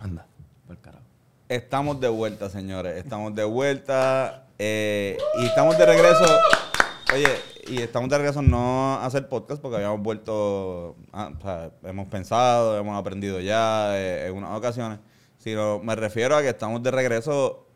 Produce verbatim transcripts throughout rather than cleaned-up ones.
Anda, por carajo. Estamos de vuelta, señores. Estamos de vuelta. Eh, y estamos de regreso. Oye, y estamos de regreso no a hacer podcast porque habíamos vuelto. Ah, o sea, hemos pensado, hemos aprendido ya eh, en unas ocasiones. Sino me refiero a que estamos de regreso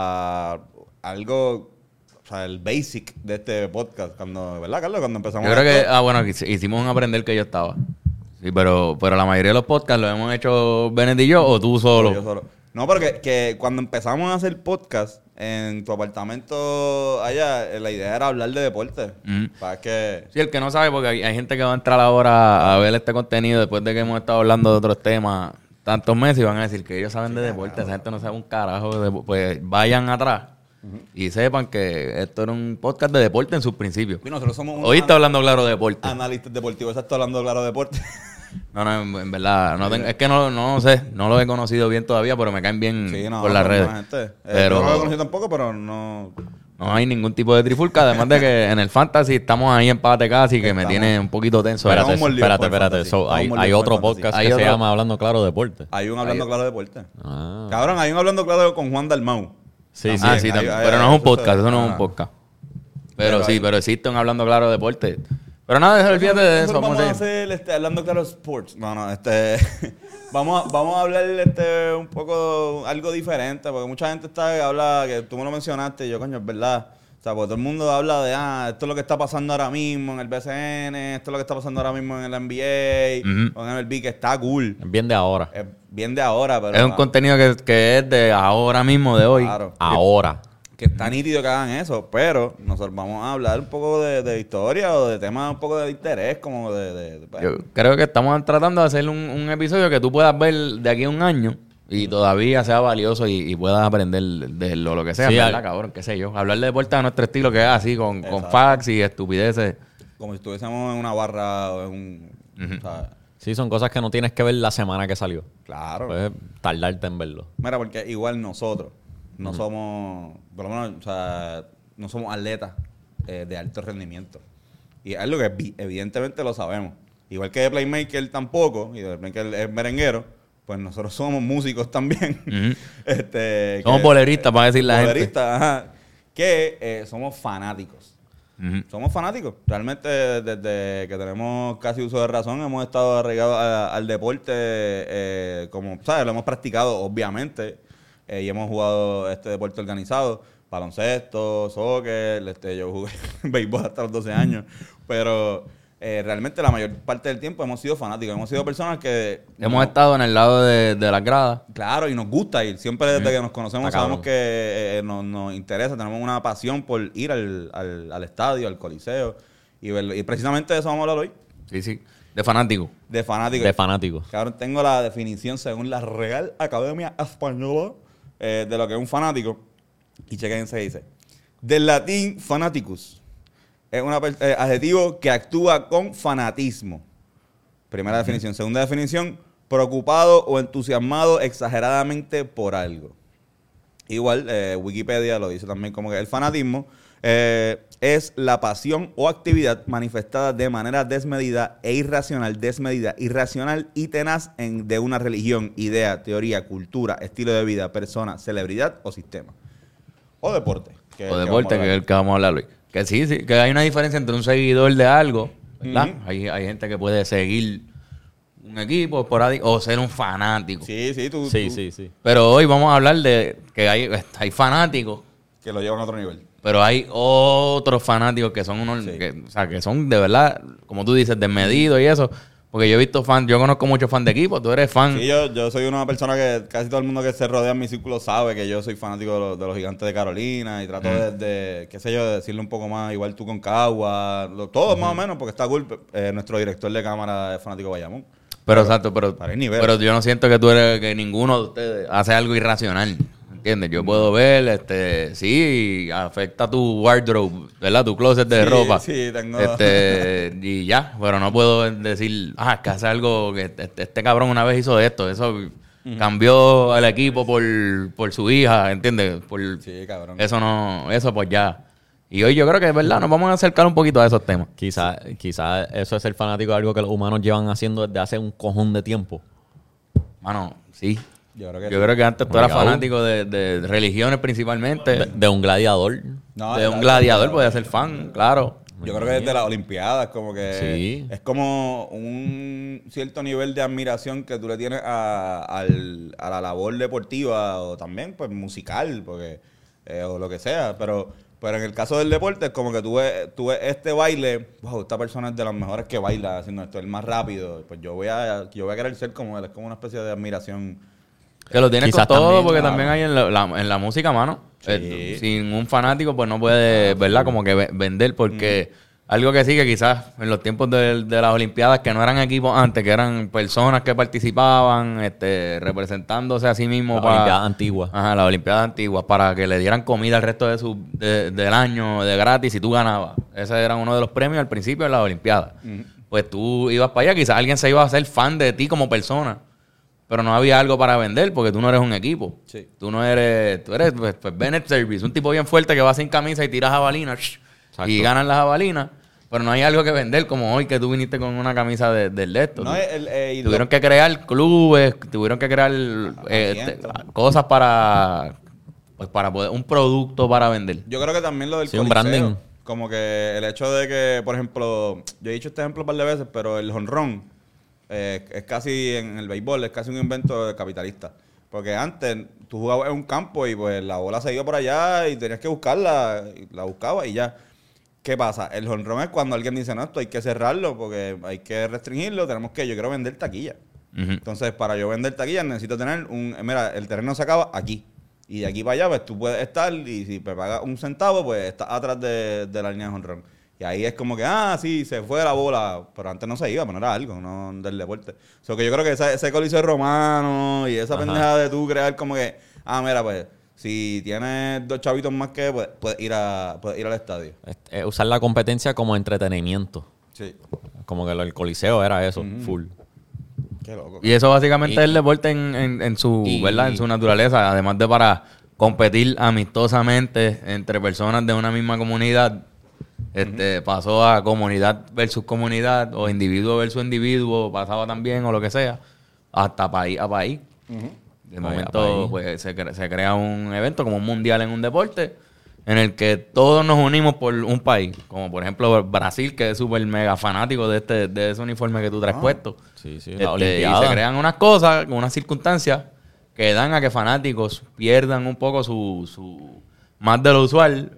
a algo. O sea, el basic de este podcast. Cuando, ¿verdad, Carlos? Cuando empezamos. Yo creo esto, que, ah, bueno, hicimos un aprender que yo estaba. Sí, pero, pero la mayoría de los podcasts los hemos hecho Benet y yo o tú solo. Yo solo. No, porque que cuando empezamos a hacer podcast en tu apartamento allá, eh, la idea era hablar de deporte. Mm. Para que... Sí, el que no sabe, porque hay, hay gente que va a entrar ahora a ver este contenido después de que hemos estado hablando de otros temas tantos meses y van a decir que ellos saben de deporte. Esa gente no sabe un carajo. De, pues vayan atrás uh-huh. y sepan que esto era un podcast de deporte en sus principios. Y nosotros somos Hoy está hablando claro de deporte. Analistas deportivos, exacto, hablando claro de deporte. No, no, en, en verdad, no tengo, es que no, no sé, no lo he conocido bien todavía, pero me caen bien sí, no, por las redes. Gente. Pero eh, no lo he conocido tampoco, pero no... No hay ningún tipo de trifulca, además de que en el fantasy estamos ahí empate casi, que estamos, me tiene un poquito tenso. Espérate, espérate, espérate. So, hay, hay otro podcast hay que otro, se llama Hablando Claro Deporte. Hay un Hablando hay, Claro Deporte. Ah. Cabrón, hay un Hablando Claro con Juan Dalmau. Sí, sí, ah, sí, hay, hay, pero hay, no es un podcast, eso no es un podcast. Pero, pero sí, hay, pero existe un Hablando Claro Deporte. Pero nada, olvídate de eso. Vamos a hacer este, Hablando Claro Sports. No, no, este... vamos, a, vamos a hablar este, un poco, algo diferente, porque mucha gente está habla, que tú me lo mencionaste, y yo, coño, es verdad. O sea, porque todo el mundo habla de, ah, esto es lo que está pasando ahora mismo en el B C N, esto es lo que está pasando ahora mismo en el N B A, uh-huh. o en el M L B, que está cool. Es bien de ahora. Es bien de ahora, pero... Es un ah, contenido que, que es de ahora mismo, de hoy. Claro. Ahora. Que está nítido que hagan eso, pero nosotros vamos a hablar un poco de, de historia o de temas un poco de interés, como de... de, de Yo creo que estamos tratando de hacer un, un episodio que tú puedas ver de aquí a un año y todavía sea valioso y, y puedas aprender de lo, lo que sea, sí, ¿verdad, cabrón? Qué sé yo. Hablar de deporte a nuestro estilo, que es así, con, con facts y estupideces. Como si estuviésemos en una barra o en un... Uh-huh. O sea, sí, son cosas que no tienes que ver la semana que salió. Claro. Puedes tardarte en verlo. Mira, porque igual nosotros no uh-huh. somos... Por lo menos, o sea, no somos atletas eh, de alto rendimiento. Y es algo que evidentemente lo sabemos. Igual que de Playmaker tampoco, y de Playmaker es merenguero, pues nosotros somos músicos también. Uh-huh. este, somos boleristas, para decir la boleristas, gente. Ajá, que eh, somos fanáticos. Uh-huh. Somos fanáticos. Realmente, desde que tenemos casi uso de razón, hemos estado arraigados a, al deporte, eh, como, ¿sabes? Lo hemos practicado, obviamente. Eh, y hemos jugado este deporte organizado, baloncesto, soccer, este, yo jugué béisbol hasta los doce años, pero eh, realmente la mayor parte del tiempo hemos sido fanáticos, hemos sido personas que... Hemos no, estado en el lado de, de las gradas. Claro, y nos gusta ir, siempre desde mm. que nos conocemos sabemos que eh, nos, nos interesa, tenemos una pasión por ir al, al, al estadio, al coliseo, y, verlo, y precisamente de eso vamos a hablar hoy. Sí, sí. De fanático. De fanático. De fanático. Cabrón, tengo la definición según la Real Academia Española eh, de lo que es un fanático. Y chequense, dice. Del latín fanaticus. Es un eh, adjetivo que actúa con fanatismo. Primera uh-huh. definición. Segunda definición, preocupado o entusiasmado exageradamente por algo. Igual, eh, Wikipedia lo dice también como que el fanatismo eh, es la pasión o actividad manifestada de manera desmedida e irracional, desmedida, irracional y tenaz en, de una religión, idea, teoría, cultura, estilo de vida, persona, celebridad o sistema. O deporte. Que, o deporte, que, que es el que vamos a hablar hoy. Que sí, sí, que hay una diferencia entre un seguidor de algo, ¿verdad? Uh-huh. Hay, hay gente que puede seguir un equipo esporádico o ser un fanático. Sí, sí, tú. Sí, tú. sí, sí. Pero hoy vamos a hablar de que hay, hay fanáticos. Que lo llevan a otro nivel. Pero hay otros fanáticos que son unos, sí. que, o sea, que son de verdad, como tú dices, desmedidos y eso. Porque yo he visto fan, yo conozco muchos fans de equipo, tú eres fan. Sí, yo, yo soy una persona que casi todo el mundo que se rodea en mi círculo sabe que yo soy fanático de los, de los Gigantes de Carolina y trato mm. de, de, qué sé yo, de decirle un poco más, igual tú con Cagua, lo, todos mm. más o menos, porque está cool. Eh, nuestro director de cámara es fanático de Bayamón. Pero, pero exacto, pero, para el nivel. Pero yo no siento que tú eres, que ninguno de ustedes hace algo irracional. ¿Entiendes? Yo puedo ver, este, sí, afecta tu wardrobe, ¿verdad? Tu closet de sí, ropa. Sí, tengo. Este, y ya, pero no puedo decir, ah, es que hace algo, que este, este cabrón una vez hizo esto, eso uh-huh. cambió al equipo por, por su hija, ¿entiendes? Por, sí, cabrón. Eso no, eso pues ya. Y hoy yo creo que es verdad, nos vamos a acercar un poquito a esos temas. Quizás quizá eso es ser fanático de algo que los humanos llevan haciendo desde hace un cojón de tiempo. Mano, sí. Yo creo que, Yo sí. creo que antes tú eras fanático de, de religiones principalmente. De, de un gladiador. No, de un la- gladiador podía ser fan, claro. Yo creo que desde las Olimpiadas, como que Sí. es como un cierto nivel de admiración que tú le tienes a, al- a la labor deportiva o también pues musical, porque eh, o lo que sea, pero pero en el caso del deporte es como que tú ves, tú ves este baile, wow, esta persona es de las mejores que baila haciendo esto, el más rápido, pues yo voy a yo voy a querer ser como él, es como una especie de admiración. Que lo tienes con Quizás todo, también, porque claro. también hay en la, la- en la música, mano. Sí. Eh, sin un fanático, pues no puede, ¿verdad? Como que ve- vender, porque algo que sí, que quizás en los tiempos de, de las Olimpiadas, que no eran equipos antes, que eran personas que participaban, este, representándose a sí mismos La para... Olimpiada antigua. Ajá, las Olimpiadas antiguas, para que le dieran comida al resto de su, de- del año de gratis si tú ganabas. Ese era uno de los premios al principio de las Olimpiadas. Pues tú ibas para allá, quizás alguien se iba a hacer fan de ti como persona. Pero no había algo para vender porque tú no eres un equipo. Sí. Tú no eres... Tú eres, pues, pues, Bennett Service. Un tipo bien fuerte que va sin camisa y tira jabalinas. Y ganan las jabalinas. Pero no hay algo que vender como hoy que tú viniste con una camisa de, del de esto. No, Tú- el- eh, y tuvieron lo- que crear clubes, tuvieron que crear eh, este, cosas para... Pues para poder... Un producto para vender. Yo creo que también lo del Sí, un coliseo, branding. como que el hecho de que, por ejemplo, yo he dicho este ejemplo un par de veces, pero el jonrón eh, es casi, en el béisbol, es casi un invento capitalista. Porque antes tú jugabas en un campo y pues la bola se iba por allá y tenías que buscarla, y la buscabas y ya. ¿Qué pasa? El jonrón es cuando alguien dice, no, esto hay que cerrarlo porque hay que restringirlo, tenemos que, yo quiero vender taquilla. Ujú. Entonces, para yo vender taquilla necesito tener un... Mira, el terreno se acaba aquí. Y de aquí para allá, pues tú puedes estar y si me pagas un centavo, pues estás atrás de, de la línea de jonrón. Y ahí es como que, ah, sí, se fue la bola. Pero antes no se iba, pero no era algo, no del deporte. O sea, que yo creo que ese, ese coliseo romano y esa Ajá. pendejada de tú crear como que, ah, mira, pues, si tienes dos chavitos más que, pues, puedes ir, a, puedes ir al estadio. Este, eh, usar la competencia como entretenimiento. Sí. Como que lo- el coliseo era eso, full. Qué loco. Y eso básicamente Y- es el deporte en, en- en su, y- ¿verdad? En su naturaleza, además de para competir amistosamente entre personas de una misma comunidad, este, pasó a comunidad versus comunidad, o individuo versus individuo, pasaba también, o lo que sea, hasta país a país. De País a momento, país. pues, se, cre- se crea un evento como un mundial en un deporte, en el que todos nos unimos por un país, como por ejemplo Brasil, que es súper mega fanático de este de ese uniforme que tú traes puesto. Sí, sí, Este, la y Olimpiada. se crean unas cosas, unas circunstancias que dan a que fanáticos pierdan un poco su, su más de lo usual,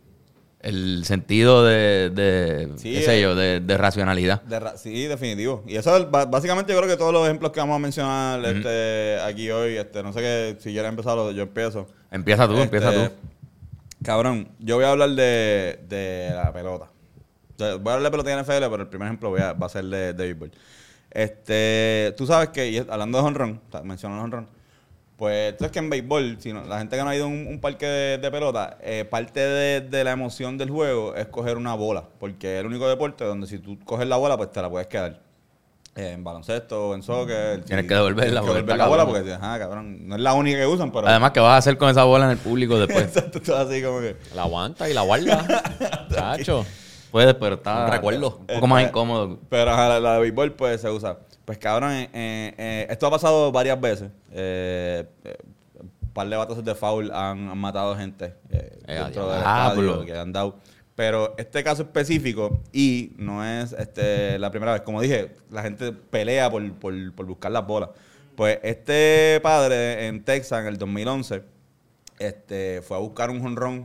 el sentido de, de Sí, qué sé eh. yo, de, de racionalidad. De ra- sí, definitivo. Y eso, es ba- básicamente, yo creo que todos los ejemplos que vamos a mencionar este, aquí hoy, este, no sé qué, si quieres empezar, yo empiezo. Empieza tú, Este, empieza tú. Cabrón, yo voy a hablar de, de la pelota. O sea, voy a hablar de pelota en N F L, pero el primer ejemplo voy a, va a ser de, de béisbol. Este, tú sabes que, y es- hablando de jonrón, mencionando el jonrón, pues tú sabes que en béisbol, si no- la gente que no ha ido a un, un parque de, de pelota, eh, parte de, de la emoción del juego es coger una bola, porque es el único deporte donde si tú coges la bola, pues te la puedes quedar. Eh, en baloncesto, en soccer. Tienes si- que devolverla, tienes que porque devolver está la bola cabrón. porque, ajá, cabrón, no es la única que usan, pero... Además, ¿qué vas a hacer con esa bola en el público después? Exacto, tú así como que... La aguanta y la guarda. Chacho. Puedes, pero está Un recuerdo. un poco más Este, incómodo. Pero ajá, la, la de béisbol pues se usa. Pues cabrón, eh, eh, eh, esto ha pasado varias veces. Eh, eh, un par de batazos de foul han, han matado gente eh, Eh, dentro del diablo. estadio que han dado. Pero este caso específico, y no es este la primera vez, como dije, la gente pelea por, por, por buscar las bolas. Pues este padre en Texas en el dos mil once este, fue a buscar un jonrón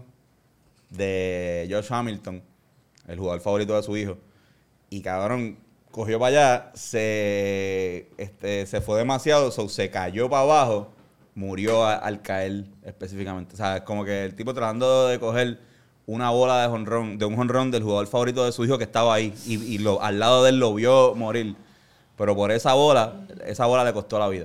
de Josh Hamilton, el jugador favorito de su hijo. Y cabrón, cogió para allá, se, este, se fue demasiado, so, se cayó para abajo, murió a- al caer específicamente. O sea, como que el tipo tratando de coger una bola de jonrón, de un jonrón del jugador favorito de su hijo que estaba ahí. Y, y lo, al lado de él lo vio morir. Pero por esa bola, esa bola le costó la vida.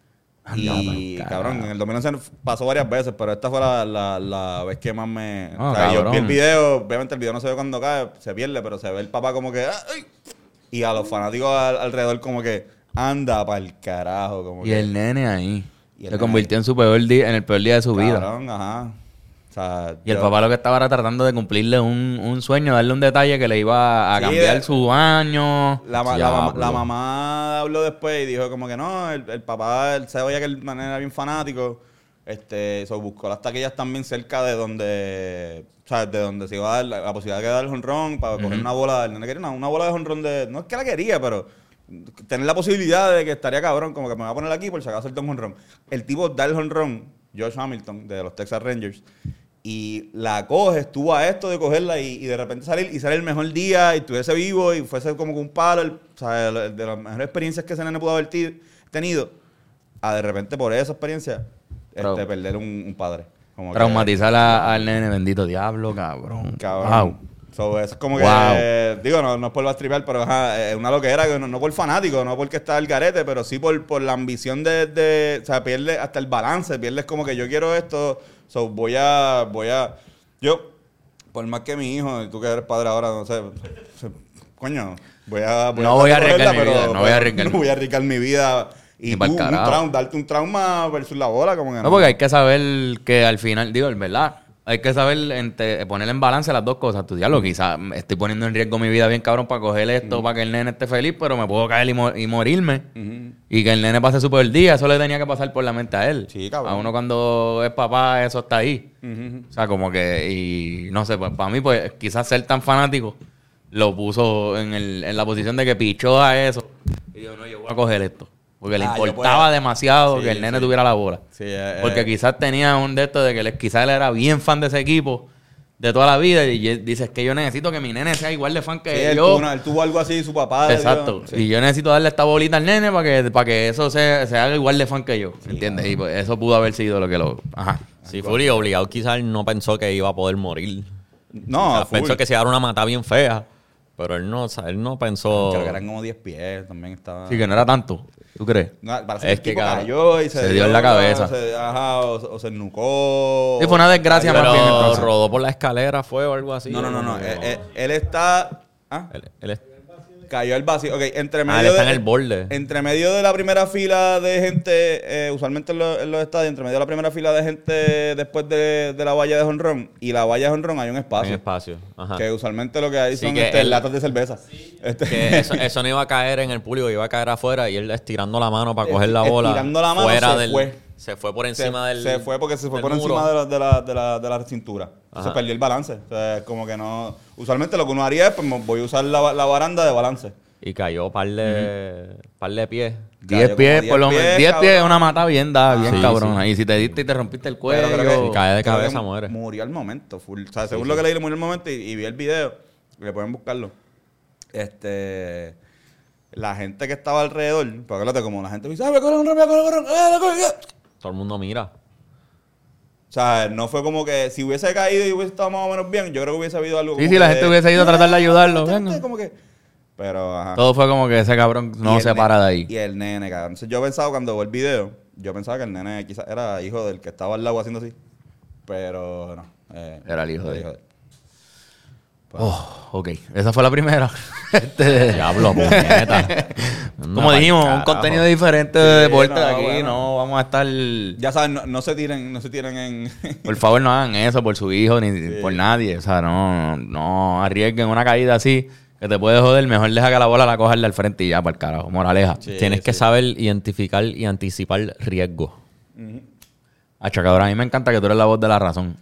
Y Anda, cabrón, en el dos mil once pasó varias veces, pero esta fue la, la, la vez que más me... Ah, o sea, yo cabrón. vi el video, obviamente el video no se ve cuando cae, se pierde, pero se ve el papá como que... ¡ay! Y a los fanáticos al- alrededor como que anda pa'l carajo. Como Y que, el nene ahí. Y el Se nene convirtió en su peor día, en el peor día de su vida. cabrón, ajá. O sea, y el yo, papá lo que estaba era tratando de cumplirle un, un sueño, darle un detalle que le iba a sí, cambiar de, su año. La, la, la, la mamá habló después y dijo como que no, el, el papá, él se veía que el man era bien fanático. Este, so buscó las taquillas también cerca de donde, o sea, de donde se iba a dar la, la posibilidad de dar el jonrón para uh-huh. coger una bola. El nene quería una, una bola de jonrón de, no es que la quería, pero tener la posibilidad de que estaría cabrón, como que me voy a poner aquí por si acaso el un jonrón. El tipo da el jonrón, Josh Hamilton, de los Texas Rangers, y la coge, estuvo a esto de cogerla y, y de repente salir y sale el mejor día y estuviese vivo y fuese como un palo, el, o sea, de, de las mejores experiencias que ese nene pudo haber t- tenido, a de repente por esa experiencia este, perder un, un padre. Como traumatizar que, a, al nene, bendito diablo, cabrón. Cabrón. Wow. So, es como que, wow. eh, digo, no, no es por bastripear, pero ajá, es una loquera, que no, no por fanático, no porque está el garete, pero sí por, por la ambición de, de, o sea, pierde hasta el balance, pierdes como que yo quiero esto, so, voy a, voy a, yo, por más que mi hijo, y tú que eres padre ahora, no sé, coño, voy a, voy no a voy a arriesgar mi pero, vida, no voy a arriesgar. No voy a arriesgar mi vida. Y tú, un trauma, darte un trauma versus la bola, como que no. No, porque hay que saber que al final, digo, es verdad, hay que saber entre, poner en balance las dos cosas. Tu diablo, quizás estoy poniendo en riesgo mi vida bien cabrón para coger esto, uh-huh. para que el nene esté feliz, pero me puedo caer y, mo- y morirme. Uh-huh. Y que el nene pase súper el día, eso le tenía que pasar por la mente a él. Sí, cabrón. A uno cuando es papá, eso está ahí. Uh-huh. O sea, como que, y no sé, pues, para mí, pues quizás ser tan fanático lo puso en, el, en la posición de que pichó a eso. Y yo, no, yo voy a coger esto. Porque le ah, importaba demasiado sí, que el nene sí. tuviera la bola. Sí, eh, porque eh. quizás tenía un de estos de que él, quizás él era bien fan de ese equipo de toda la vida. Y dices que yo necesito que mi nene sea igual de fan que sí, él yo. Tuvo una, él tuvo algo así, su papá. Exacto. Sí. Y yo necesito darle esta bolita al nene para que, para que eso sea, se haga igual de fan que yo. Sí, ¿entiendes? Claro. Y pues, eso pudo haber sido lo que lo... Ajá. Si Fury obligado quizás no pensó que iba a poder morir. No, o sea, pensó que se iba a dar una matada bien fea. Pero él no, o sea, él no pensó... Creo que eran como diez pies, también estaba... Sí, que no era tanto. ¿Tú crees? No, parece es que el tipo cayó y se, se dio en la cabeza. Se, ajá, o, o se nucó. Sí, fue una desgracia pero más bien. Entonces. Rodó por la escalera, fue o algo así. No, no, no. no. Él, él, él está... ¿Ah? Él, él es... Cayó al vacío. Ok, entre medio ah, él está de, en el borde. Entre medio de la primera fila de gente, eh, usualmente en los, en los estadios, entre medio de la primera fila de gente después de, de la valla de jonrón y la valla de jonrón hay un espacio. Hay un espacio. Ajá. Que usualmente lo que hay sí, son que este, él, latas de cerveza. Sí. Este. Que eso, eso no iba a caer en el público, iba a caer afuera y él estirando la mano para coger la bola. Estirando la mano fuera se del, fue. Se fue por encima se, del Se fue porque se fue por muro. encima de la, de la, de la, de la cintura. Se perdió el balance. O sea, como que no... Usualmente lo que uno haría es, pues voy a usar la, la baranda de balance. Y cayó par de, uh-huh. par de pies. diez pies, por lo menos. diez pies es una mata bien dada, bien ah, sí, cabrón. Sí. Y si te diste y te rompiste el cuello... Pero creo que, si cae de cabeza, muere. Murió al momento. Full. O sea, según sí, lo que sí. leí, murió al momento y, y vi el video. Le pueden buscarlo. Este... La gente que estaba alrededor... Porque acuérdate, como la gente dice... ¡Ah, me corre un rompe, corre, corre! Todo el mundo mira. O sea, no fue como que... Si hubiese caído y hubiese estado más o menos bien, yo creo que hubiese habido algo... Sí, si la gente de, hubiese ido a tratar de ayudarlo. Gente, como que... Pero, ajá. Todo fue como que ese cabrón no se para de ahí. Y el nene, cabrón. Entonces, yo pensaba cuando vi el video, yo pensaba que el nene quizás era hijo del que estaba al lado haciendo así. Pero no. Eh, era el hijo de él. Pues, oh, ok. Esa fue la primera. este... Diablo, puñeta. Como dijimos, un contenido diferente de sí, deporte no, aquí. Bueno. No vamos a estar... Ya saben, no, no se tiren, no se tiren en... Por favor, no hagan eso por su hijo ni sí. por nadie. O sea, no, no arriesguen una caída así. Que te puede joder, mejor deja que la bola la cojas al frente y ya, para el carajo. Moraleja. Sí, Tienes sí. que saber identificar y anticipar riesgos. Uh-huh. Achacador, a mí me encanta que tú eres la voz de la razón.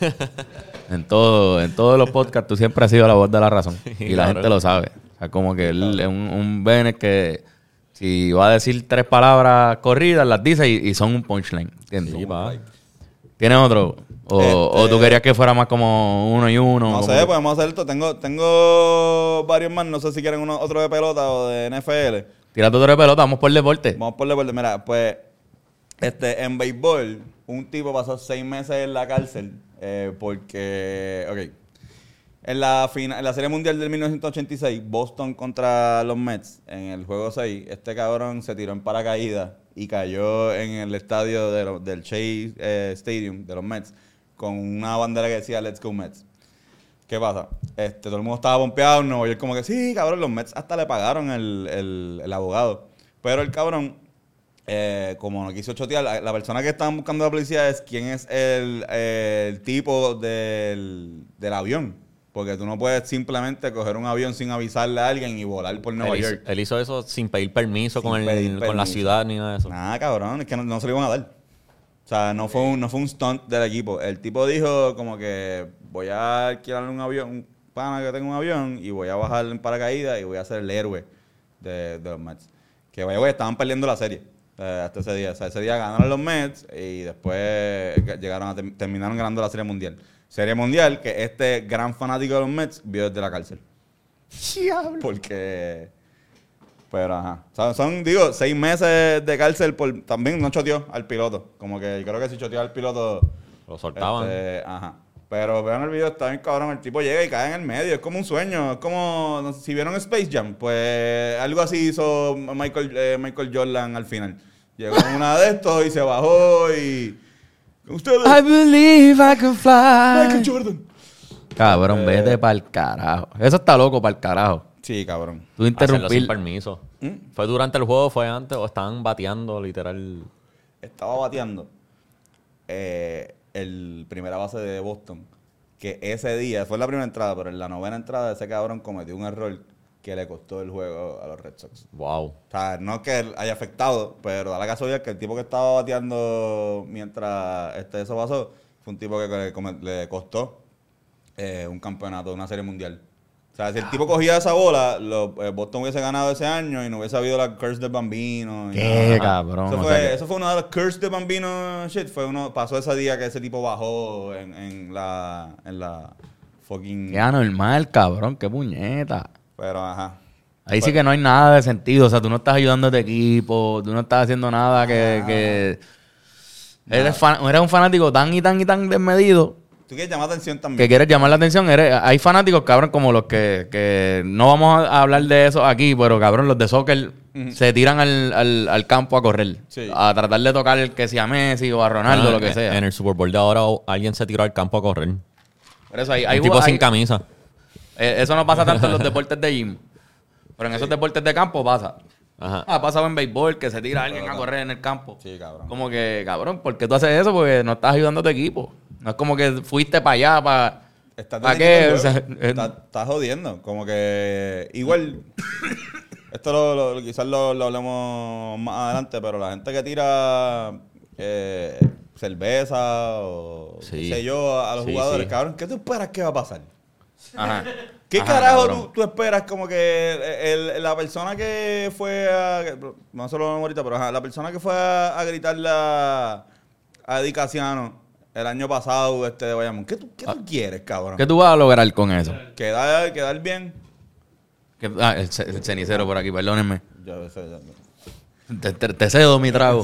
en todo, en todos los podcasts tú siempre has sido la voz de la razón. Y claro. la gente lo sabe. O sea, como que él es un, un Bennett que si va a decir tres palabras corridas, las dice y, y son un punchline. ¿Entiendes? Sí, va. ¿Tienes otro? O, este, ¿O tú querías que fuera más como uno y uno? No sé, que... podemos hacer esto. Tengo, tengo varios más. No sé si quieren uno, otro de pelota o de N F L. Tírate otro de pelota. Vamos por deporte. Vamos por deporte. Mira, pues este, en béisbol, un tipo pasó seis meses en la cárcel eh, porque... Ok. En la, fina, en la Serie Mundial del mil novecientos ochenta y seis, Boston contra los Mets, en el juego seis, este cabrón se tiró en paracaídas y cayó en el estadio de lo, del Chase eh, Stadium de los Mets con una bandera que decía Let's Go Mets. ¿Qué pasa? Este, todo el mundo estaba pompeado en Nueva York como que sí, cabrón, los Mets hasta le pagaron el, el, el abogado. Pero el cabrón eh, como no quiso chotear, la, la persona que estaban buscando la policía es quién es el, el tipo del, del avión. Porque tú no puedes simplemente coger un avión sin avisarle a alguien y volar por Nueva él, hizo, York. él hizo eso sin pedir permiso, Sin con, el, pedir con la permiso. ciudad ni nada de eso. Nada, cabrón, es que no, no se lo iban a dar. O sea, no fue un, no fue un stunt del equipo. El tipo dijo como que voy a alquilar un avión, un pana que tenga un avión y voy a bajar en paracaídas y voy a ser el héroe de, de los Mets. Que vaya, güey, estaban perdiendo la serie eh, hasta ese día. O sea, ese día ganaron los Mets y después llegaron a ter- terminaron ganando la Serie Mundial. Serie Mundial que este gran fanático de los Mets vio desde la cárcel. Porque... Pero, ajá. O sea, son, digo, seis meses de cárcel por... También no choteó al piloto. Como que creo que si choteó al piloto... Lo soltaban. este, ajá. Pero vean el video, está bien cabrón. El tipo llega y cae en el medio. Es como un sueño. Es como... No sé, si vieron Space Jam, pues algo así hizo Michael, eh, Michael Jordan al final. Llegó en una de estos y se bajó y... Ustedes... I believe I can fly. Michael Jordan. Cabrón, Eh. vete para el carajo. Eso está loco para el carajo. Sí, cabrón. Tú Hacerlo interrumpir. sin permiso. ¿Mm? ¿Fue durante el juego, fue antes o estaban bateando literal? Estaba bateando eh, el primera base de Boston, que ese día, fue la primera entrada, pero en la novena entrada ese cabrón cometió un error que le costó el juego a los Red Sox. Wow. O sea, no que él haya afectado, pero da la casualidad que el tipo que estaba bateando mientras este, eso pasó, fue un tipo que le, come- le costó eh, un campeonato, una serie mundial. O sea, si el tipo cogía esa bola, lo, eh, Boston hubiese ganado ese año y no hubiese habido la curse de Bambino. y Qué nada. cabrón. Eso o fue, sea que- eso fue una de las curse de Bambino shit. Fue uno, pasó ese día que ese tipo bajó en, en la en la fucking... Qué anormal, cabrón. Qué puñeta. Pero ajá. Ahí sí que no hay nada de sentido. O sea, tú no estás ayudando a tu equipo. Tú no estás haciendo nada que... Ah. que... Eres, fan- eres un fanático tan y tan y tan desmedido Tú quieres llamar la atención también. que quieres llamar la atención. Eres, hay fanáticos, cabrón, como los que, que... No vamos a hablar de eso aquí, pero, cabrón, los de soccer Ujú. se tiran al, al, al campo a correr. Sí. A tratar de tocar el que sea Messi o a Ronaldo, Ah, lo que en- sea. En el Super Bowl de ahora o- alguien se tiró al campo a correr. Por eso hay, hay, Un tipo hay- sin camisa. eh, eso no pasa tanto en los deportes de gym. Pero en esos deportes de campo pasa. Ajá. Ha pasado en béisbol que se tira alguien a correr en el campo. Sí, cabrón. Como que, cabrón, ¿por qué tú haces eso? Porque no estás ayudando a tu equipo. No es como que fuiste para allá, para... Estás ¿Para deteniendo qué? el O sea, juego. eh, Estás estás jodiendo. Como que igual... Esto lo, lo- quizás lo, lo hablemos más adelante, pero la gente que tira eh, cerveza o Sí. qué sé yo a los Sí, jugadores, sí. cabrón, ¿qué tú esperas que va a pasar? Ajá. ¿Qué Ajá, carajo cabrón. tú, tú esperas como que el- el- la persona que fue a... No se lo vemos ahorita, pero ajá, la persona que fue a, a gritarle a, a Eddie Casiano el año pasado este de Bayamón, ¿qué tú, qué tú quieres, cabrón? ¿Qué tú vas a lograr con eso? ¿Quedar, quedar bien? ¿Qué- ah, el, ce- el cenicero por aquí, perdónenme. Yo sé, yo- Te, te- te cedo mi trago.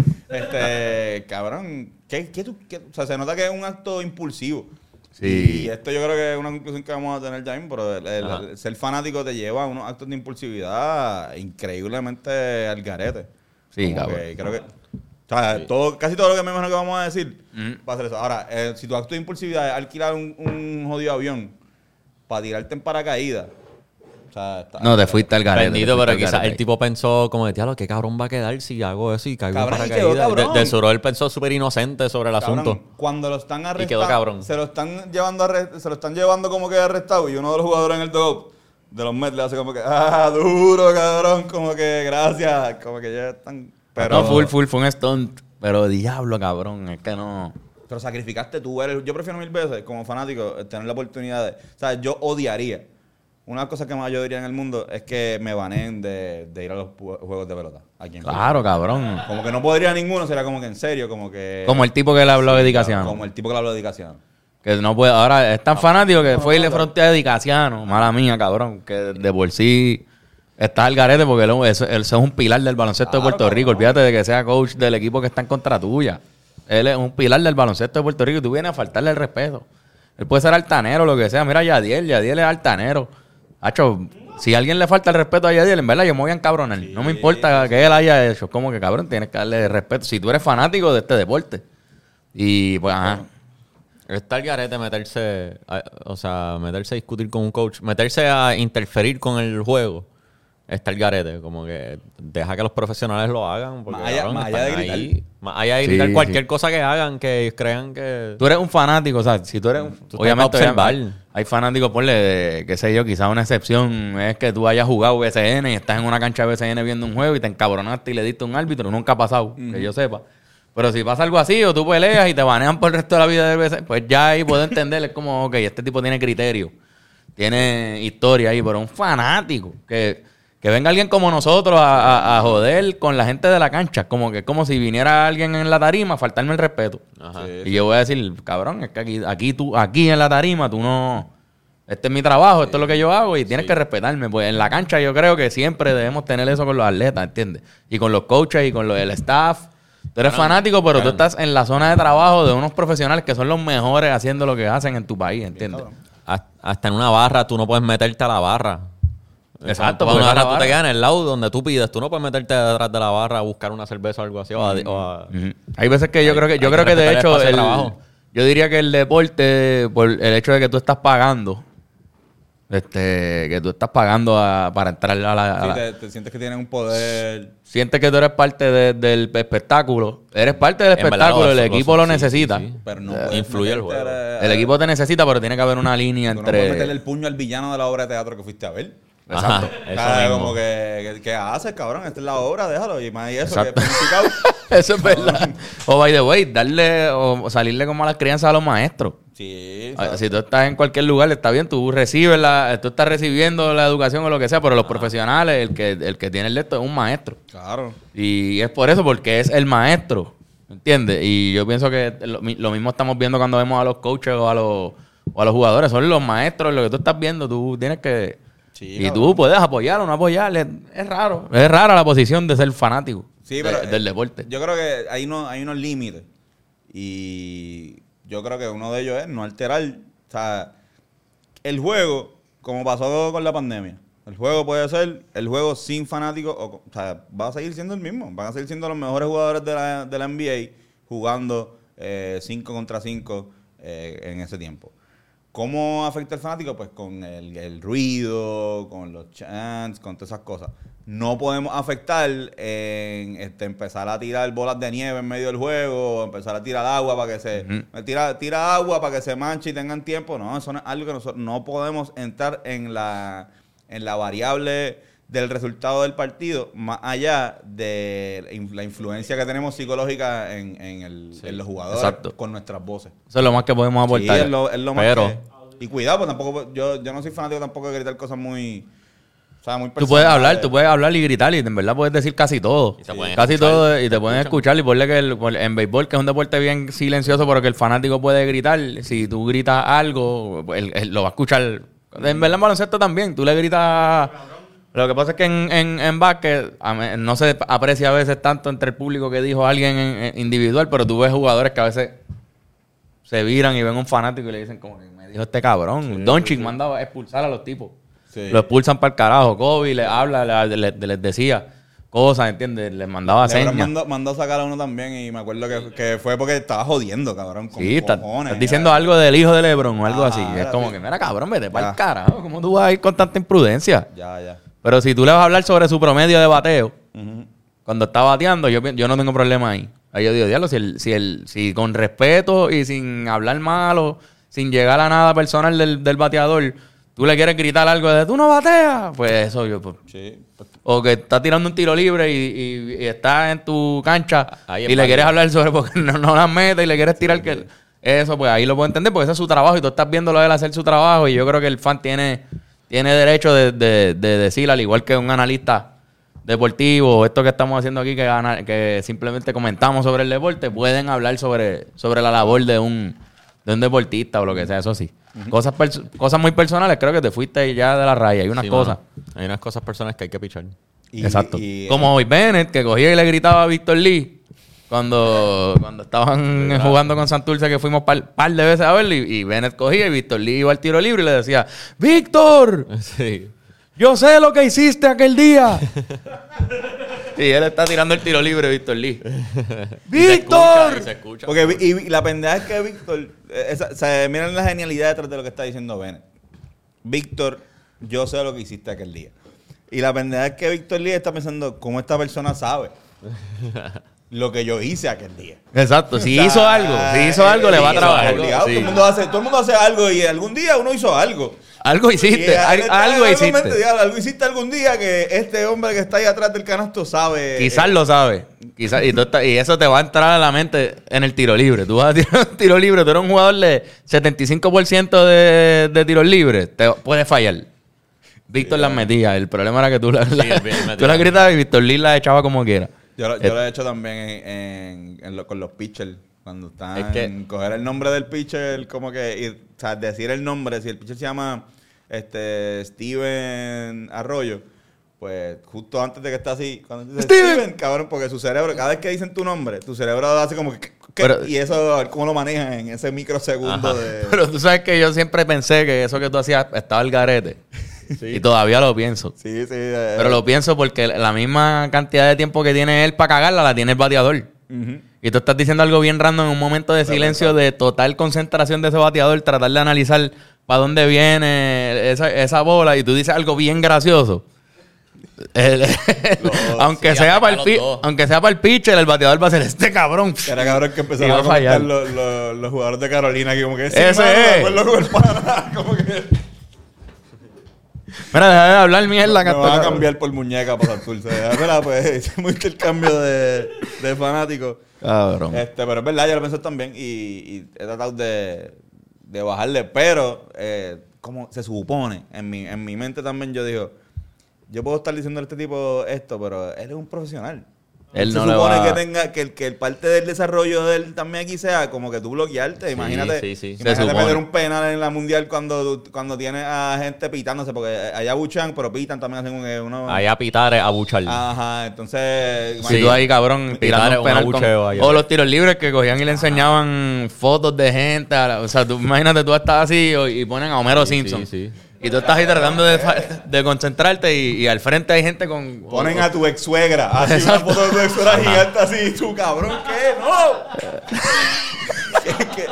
Este, cabrón, ¿qué, qué tú, qué- o sea, se nota que es un acto impulsivo. Sí. Y esto yo creo que es una conclusión que vamos a tener ya mismo, pero el, el- Ajá. el ser fanático te lleva a unos actos de impulsividad increíblemente al garete. Sí, Como cabrón. que creo que, o sea, todo, casi todo lo que me imagino que vamos a decir Mm. va a ser eso. Ahora, eh, si tu acto de impulsividad es alquilar un, un jodido avión para tirarte en paracaídas, o sea, está- No, te fuiste al garete. te Bendito, fuiste pero al quizás garete el ahí. tipo pensó como de, diablo, qué cabrón va a quedar si hago eso y caigo en Cabrón, y quedó paracaídas. De, cabrón. de seguro él pensó súper inocente sobre el Cabrón, asunto. cuando lo están arrestando, quedó cabrón. se lo están llevando arre- se lo están llevando como que arrestado y uno de los jugadores en el dugout de los Mets le hace como que ah, duro, cabrón, como que gracias, como que ya están pero No, full, full, fue un stunt. Pero diablo, cabrón, es que no... pero sacrificaste tú, eres, yo prefiero mil veces como fanático eh, tener la oportunidad de, o sea, yo odiaría. Una cosa que más yo diría en el mundo es que me baneen de, de ir a los pu- juegos de pelota. Aquí en Claro, cabrón. Como que no podría ninguno, sería como que en serio, como que Como el tipo que le habló de dedicación. como el tipo que le habló de dedicación. Que no puede, ahora es tan fanático que fue y le frontea a Dicasiano. Mala mía, cabrón. Que de por sí está al garete porque él, eso, él es un pilar del baloncesto Claro, de Puerto Rico. cabrón. Olvídate de que sea coach del equipo que está en contra tuya. Él es un pilar del baloncesto de Puerto Rico y tú vienes a faltarle el respeto. Él puede ser altanero, lo que sea. Mira a Yadiel, Yadiel es altanero. Hacho, si a alguien le falta el respeto a Yadiel, en verdad yo me voy a encabronar. No me importa que él haya hecho. Como que, cabrón, tienes que darle respeto. Si tú eres fanático de este deporte. Y pues, ajá. Está el garete meterse, a- o sea, meterse a discutir con un coach, meterse a interferir con el juego. está el garete. Como que deja que los profesionales lo hagan. Porque, Más allá- cabrón, más allá de están gritar. ahí. Más allá de Sí, gritar cualquier sí. cosa que hagan, que ellos crean que... Tú eres un fanático, o sea, si tú eres un... Tú estás obviamente, para observar. hay, hay fanáticos, ponle, qué sé yo, quizás una excepción es que tú hayas jugado B C N y estás en una cancha de B C N viendo un juego y te encabronaste y le diste a un árbitro. Nunca ha pasado, que yo sepa. Pero si pasa algo así o tú peleas y te banean por el resto de la vida del B C N, pues ya ahí puedo entender. Es como, ok, este tipo tiene criterio, tiene historia ahí, pero un fanático que... Que venga alguien como nosotros a, a, a joder con la gente de la cancha. Como que como si viniera alguien en la tarima a faltarme el respeto. Ajá. Sí. Y yo voy a decir, cabrón, es que aquí, aquí tú, aquí en la tarima, tú no. Este es mi trabajo, esto es lo que yo hago y tienes que respetarme. Pues en la cancha yo creo que siempre debemos tener eso con los atletas, ¿entiendes? Y con los coaches y con los, el staff. Tú eres fanático, pero tú estás en la zona de trabajo de unos profesionales que son los mejores haciendo lo que hacen en tu país, ¿entiendes? Hasta hasta en una barra tú no puedes meterte a la barra. Exacto, Para porque una esa barra es la tú te barra. quedas en el lado donde tú pides. Tú no puedes meterte detrás de la barra a buscar una cerveza o algo así. O a, o a- Ujú. Hay veces que yo Hay- creo que, yo hay creo que que de respetar el hecho, espacio de el- trabajo. yo diría que el deporte, por el hecho de que tú estás pagando, este, que tú estás pagando a- para entrar a la, a Sí, la- te, te sientes que tienen un poder. sientes que tú eres parte de- del espectáculo, eres parte del En verdad, espectáculo, lo- el lo- equipo sí, lo sí, necesita. sí, sí. Pero no Eh, puedes influye el meterte juego. a- El equipo te necesita, pero tiene que haber una línea Tú no puedes meterle entre... el puño al villano de la obra de teatro que fuiste a ver. Ajá, Exacto. eso Ah, mismo. como que, que, ¿qué haces, cabrón? Esta es la obra, déjalo. Y más y eso, Exacto. que es planificado. Eso es verdad. O by the way, darle o salirle como a las crianzas a los maestros. Sí, Ah, Si tú estás en cualquier lugar, está bien, tú recibes la, tú estás recibiendo la educación o lo que sea, pero los profesionales, el que, el que tiene el de esto es un maestro. claro. Y es por eso, porque es el maestro, ¿entiendes? Y yo pienso que lo, mi- lo mismo estamos viendo cuando vemos a los coaches o a los, o a los jugadores, son los maestros, lo que tú estás viendo, tú tienes que... Sí, y cabrón. tú puedes apoyar o no apoyar, es, es raro. Es rara la posición de ser fanático Sí, de- pero, del eh, deporte. Yo creo que hay, uno, hay unos límites. Y yo creo que uno de ellos es no alterar. O sea, el juego, como pasó con la pandemia, el juego puede ser el juego sin fanáticos. O, o sea, va a seguir siendo el mismo. Van a seguir siendo los mejores jugadores de la, de la N B A jugando cinco contra cinco en ese tiempo. ¿Cómo afecta el fanático? Pues con el, el ruido, con los chants, con todas esas cosas. No podemos afectar en este, empezar a tirar bolas de nieve en medio del juego, o empezar a tirar agua para que se... Ujú. tira, tira agua para que se manche y tengan tiempo. No, eso no es algo que nosotros no podemos entrar en la, en la variable del resultado del partido, más allá de la in- la influencia que tenemos psicológica en, en, el, en los jugadores Exacto. con nuestras voces. Eso es lo más que podemos aportar. Sí, es lo, es lo más Pero- que- y cuidado, pues tampoco... Yo, yo no soy fanático tampoco de gritar cosas muy... O sea, muy Tú puedes personales. hablar, tú puedes hablar y gritar y en verdad puedes decir casi todo. Y se pueden Casi escuchar, todo y te te pueden escuchan. escuchar y ponle que el- por- en béisbol, que es un deporte bien silencioso, pero que el fanático puede gritar. Si tú gritas algo, pues, él, él lo va a escuchar. En verdad en baloncesto también, tú le gritas... Lo que pasa es que en, en, en básquet a me- no se aprecia a veces tanto entre el público que dijo alguien en- en individual, pero tú ves jugadores que a veces se viran y ven un fanático y le dicen como que me dijo este cabrón. Doncic mandaba a expulsar a los tipos. Sí. Lo expulsan para el carajo. Kobe le habla, le- le- les decía cosas, ¿entiendes? Les mandaba LeBron señas. mandó, mandó a sacar a uno también y me acuerdo que, que fue porque estaba jodiendo, cabrón. Con Sí, está- cojones, estás diciendo ya. algo del hijo de LeBron o algo Ajá, así. Es era como así. que, mira, cabrón, vete para Ya. el carajo. ¿Cómo tú vas a ir con tanta imprudencia? Ya, ya. Pero si tú le vas a hablar sobre su promedio de bateo, Ujú. cuando está bateando, yo, pi- yo no tengo problema ahí. Ahí yo digo, diablo, si, el, si, el, si con respeto y sin hablar malo, sin llegar a nada personal del, del bateador, tú le quieres gritar algo de tú no bateas, pues eso yo... pues, Sí. pues, o que está tirando un tiro libre y, y, y está en tu cancha Ahí y es le válido. quieres hablar sobre porque no, no las mete y le quieres tirar que... Eso, pues ahí lo puedo entender porque ese es su trabajo y tú estás viéndolo de él hacer su trabajo y yo creo que el fan tiene, tiene derecho de, de, de decir, al igual que un analista deportivo o esto que estamos haciendo aquí que, ana- que simplemente comentamos sobre el deporte, pueden hablar sobre, sobre la labor de un, de un deportista o lo que sea, eso sí. Cosas, pers- cosas muy personales, creo que te fuiste ya de la raya. Hay unas Sí, cosas. mano. Hay unas cosas personales que hay que pichar. y- Exacto. y- Como hoy Bennett, que cogía y le gritaba a Víctor Lee cuando, cuando estaban jugando con Santurce, que fuimos par, par de veces a verlo, y, y Bennett cogía y Víctor Lee iba al tiro libre y le decía, ¡Víctor! Sí. ¡Yo sé lo que hiciste aquel día! Y él está tirando el tiro libre, Víctor Lee. ¡Víctor! Y se escucha. Porque vi- y, vi- la pendeja es que Víctor... eh, esa- o sea, miren la genialidad detrás de lo que está diciendo Bennett. Víctor, yo sé lo que hiciste aquel día. Y la pendeja es que Víctor Lee está pensando, ¿cómo esta persona sabe lo que yo hice aquel día? Exacto. Si O sea, hizo algo, si hizo algo, le va a hizo trabajar. algo, obligado. Sí. Todo, el mundo hace, todo el mundo hace algo y algún día uno hizo algo. Algo Y hiciste, él al- está algo en algún momento, hiciste. diablo, algo hiciste algún día que este hombre que está ahí atrás del canasto sabe. Quizás eh, lo sabe. Quizás, y, tú estás- y eso te va a entrar a la mente en el tiro libre. Tú vas a tirar un tiro libre, tú eres un jugador de setenta y cinco por ciento de, de tiros libres. Te puedes fallar. Víctor Sí, las metía. El problema era que tú la, la- él bien metía. tú la gritabas y Víctor Lee la echaba como quiera. Yo, lo- yo Eh, lo he hecho también en, en- en lo- con los pitchers. Cuando están Es que- coger el nombre del pitcher, como que y, o sea, decir el nombre. Si el pitcher se llama este Steven Arroyo, pues justo antes de que está así, cuando dice Steven. Steven, cabrón, porque su cerebro, cada vez que dicen tu nombre, tu cerebro hace como que. ¿qué? Pero- y eso, a ver cómo lo manejan en ese microsegundo Ajá. de. Pero tú sabes que yo siempre pensé que eso que tú hacías estaba al garete. Y todavía lo pienso. Sí, sí. eh, Pero lo pienso porque la misma cantidad de tiempo que tiene él para cagarla la tiene el bateador. ujú. Y tú estás diciendo algo bien random en un momento de silencio, de total concentración de ese bateador, tratar de analizar para dónde viene esa, esa bola, y tú dices algo bien gracioso. El- aunque, sí, sea ataca para el los pi- dos. aunque sea para el pitcher, el bateador va a ser este cabrón. Era cabrón que empezaron Iba a a fallar. comentar los, los, los jugadores de Carolina que como que Ese mano, de es. acuerdo con el pana, como que Mira, deja de hablar mierda, me canto, van a cabrón. cambiar por muñeca para Santurce. Mira, pues hicimos intercambio de, de fanáticos. Cabrón. Este, pero es verdad, yo lo pensé también y, y he tratado de, de bajarle, pero eh, como se supone, en mi, en mi mente también yo digo, yo puedo estar diciendo a este tipo esto, pero él es un profesional. Él se no le supone va- que tenga, que el, que el parte del desarrollo de él también aquí sea como que tú bloquearte. Imagínate, sí, sí. Se imagínate supone. meter un penal en la mundial cuando, cuando tiene a gente pitándose, porque allá buchan, pero pitan también hacen un, uno. Ahí a pitar, a buchar. Ajá, entonces. Si imagínate- tú ahí, cabrón, Pitar tirando es un un penal con- abucheo allá. o los tiros libres que cogían y le enseñaban fotos de gente. a la- o sea, tú imagínate, tú estás así o- y ponen a Homero Sí, Simpson. sí, sí. Y tú estás ahí tratando de, fa- de concentrarte y, y al frente hay gente con... Ponen a tu ex suegra, así una foto de tu ex suegra gigante así, tu cabrón, ¿qué? ¡No! ¿Qué, qué?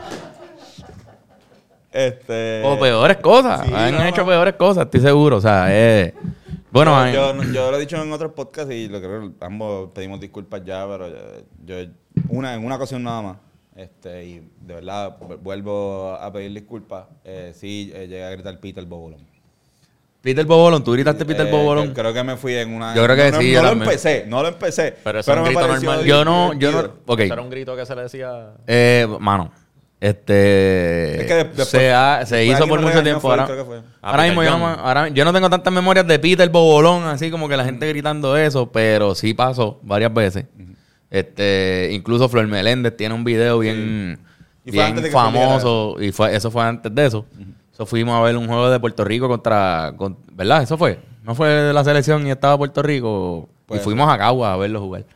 Este. O peores cosas. sí, Han no, hecho no. peores cosas, estoy seguro. O sea, eh... Bueno, yo, ay- yo, yo lo he dicho en otros podcasts y lo creo que ambos pedimos disculpas ya, pero yo, yo- una, en una ocasión nada más. Este, y de verdad vu- vuelvo a pedir disculpas. Eh, sí, eh, llegué a gritar Peter Bobolón. Peter Bobolón, tú gritaste Peter Eh, Bobolón. que- Creo que me fui en una. Yo creo que no, sí, No, yo no lo también. empecé, no lo empecé. Pero eso es un me grito pareció normal. Yo no, yo no... divertido. Ok. Ese era un grito que se le decía. Eh, mano, este... Es que de- después- se ha- se después hizo alguien por me mucho regañó, tiempo. fue, Ahora, creo que fue. Ah, ahora mismo yo Peter no, Young. me- ahora- yo no tengo tantas memorias de Peter Bobolón, así como que la gente gritando eso, pero sí pasó varias veces. Este, incluso Flor Meléndez tiene un video bien, Y fue bien antes de que se olvidara famoso, y fue, eso fue antes de eso. Eso fuimos a ver un juego de Puerto Rico contra, con- ¿verdad? Eso fue. No fue de la selección y estaba Puerto Rico. Puede y fuimos a Cagua a verlo jugar.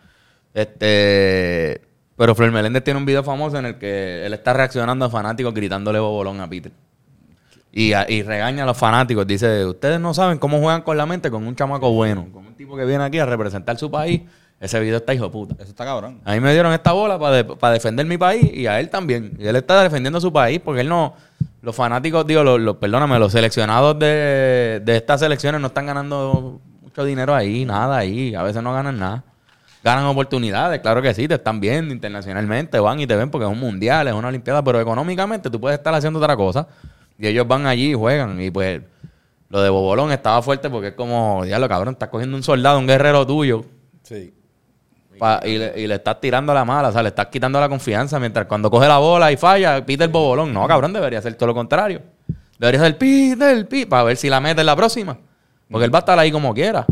Este, pero Flor Meléndez tiene un video famoso en el que él está reaccionando a fanáticos gritándole bobolón a Peter. Y, a- y regaña a los fanáticos. Dice, ustedes no saben cómo juegan con la mente con un chamaco bueno, con un tipo que viene aquí a representar su país. Ese video está hijo de puta. Eso está cabrón. A mí me dieron esta bola para defender mi país y a él también. Y él está defendiendo su país porque él no... Los fanáticos, digo, los, los- perdóname, los seleccionados de, de estas selecciones no están ganando mucho dinero ahí, nada ahí. A veces no ganan nada. Ganan oportunidades, claro que sí, te están viendo internacionalmente, van y te ven porque es un mundial, es una olimpiada, pero económicamente tú puedes estar haciendo otra cosa. Y ellos van allí y juegan. Y pues lo de Bobolón estaba fuerte porque es como, diablo, cabrón, estás cogiendo un soldado, un guerrero tuyo. Sí. Pa- y, le, y le estás tirando la mala, o sea, le estás quitando la confianza. Mientras cuando coge la bola y falla, Peter Bobolón. No, cabrón, debería ser todo lo contrario. Debería ser Peter, Peter, para ver si la mete en la próxima. Porque él va a estar ahí como quiera.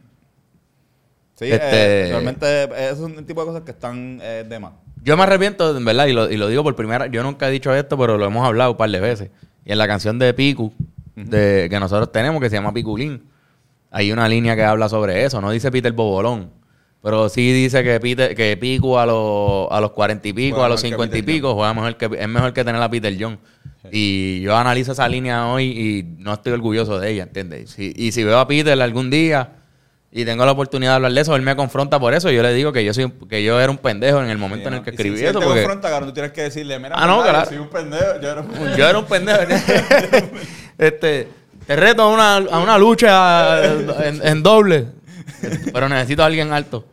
Sí, Este- eh, realmente eh, esos son el tipo de cosas que están eh, de más. Yo me arrepiento, en verdad, y lo, y lo digo por primera yo nunca he dicho esto, pero lo hemos hablado un par de veces. Y en la canción de Picu, de, que nosotros tenemos, que se llama Piculín, hay una línea que habla sobre eso. No dice Peter Bobolón, pero sí dice que Peter, que Picu a los, a los cuarenta y pico, Juega a los mejor que cincuenta y Peter pico, juega mejor que, es mejor que tener a Peter John. Y yo analizo esa línea hoy y no estoy orgulloso de ella, ¿entiendes? Si- y si veo a Peter algún día y tengo la oportunidad de hablar de eso, él me confronta por eso. Y yo le digo que yo soy un- que yo era un pendejo en el momento Sí, en el ¿no? que Y escribí si, si él eso. te Porque confronta, cabrón, tú tienes que decirle, mira, Ah, no, verdad, claro. yo soy un pendejo. Yo era un pendejo. yo era un pendejo. este, Te reto a una, a una lucha en, en doble. Pero necesito a alguien alto.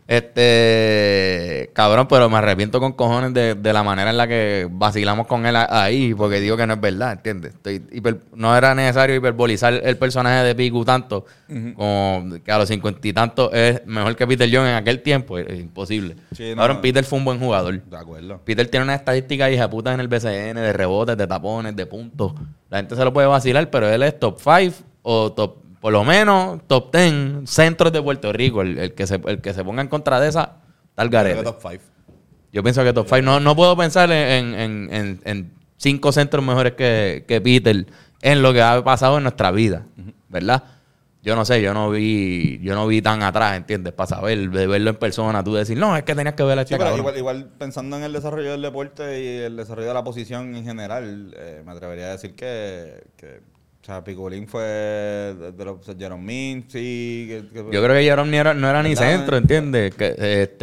Este, cabrón, pero me arrepiento con cojones de, de la manera en la que vacilamos con él ahí, porque digo que no es verdad, ¿entiendes? Estoy hiper, no era necesario hiperbolizar el personaje de Piku tanto, uh-huh. como que a los cincuenta y tantos es mejor que Peter Young en aquel tiempo, es, es imposible. Sí, no, cabrón, Peter fue un buen jugador. De acuerdo. Peter tiene una estadística hija puta en el B C N, de rebotes, de tapones, de puntos. La gente se lo puede vacilar, pero él es top cinco o top... Por lo menos top diez centros de Puerto Rico. El, el, que, se, el que se ponga en contra de esa, tal garete. Top cinco. Yo pienso que top cinco. No, no puedo pensar en, en, en, en cinco centros mejores que, que Peter en lo que ha pasado en nuestra vida. ¿Verdad? Yo no sé, yo no vi yo no vi tan atrás, ¿entiendes? Para saber, de verlo en persona, tú decir, no, es que tenías que ver a este sí, cabrón. Igual, igual pensando en el desarrollo del deporte y el desarrollo de la posición en general, eh, me atrevería a decir que... que o sea, Picolín fue de, de los Jerome Min, sí. Que, que, yo creo que Jerome no era, no era ni centro, ¿entiendes? Que,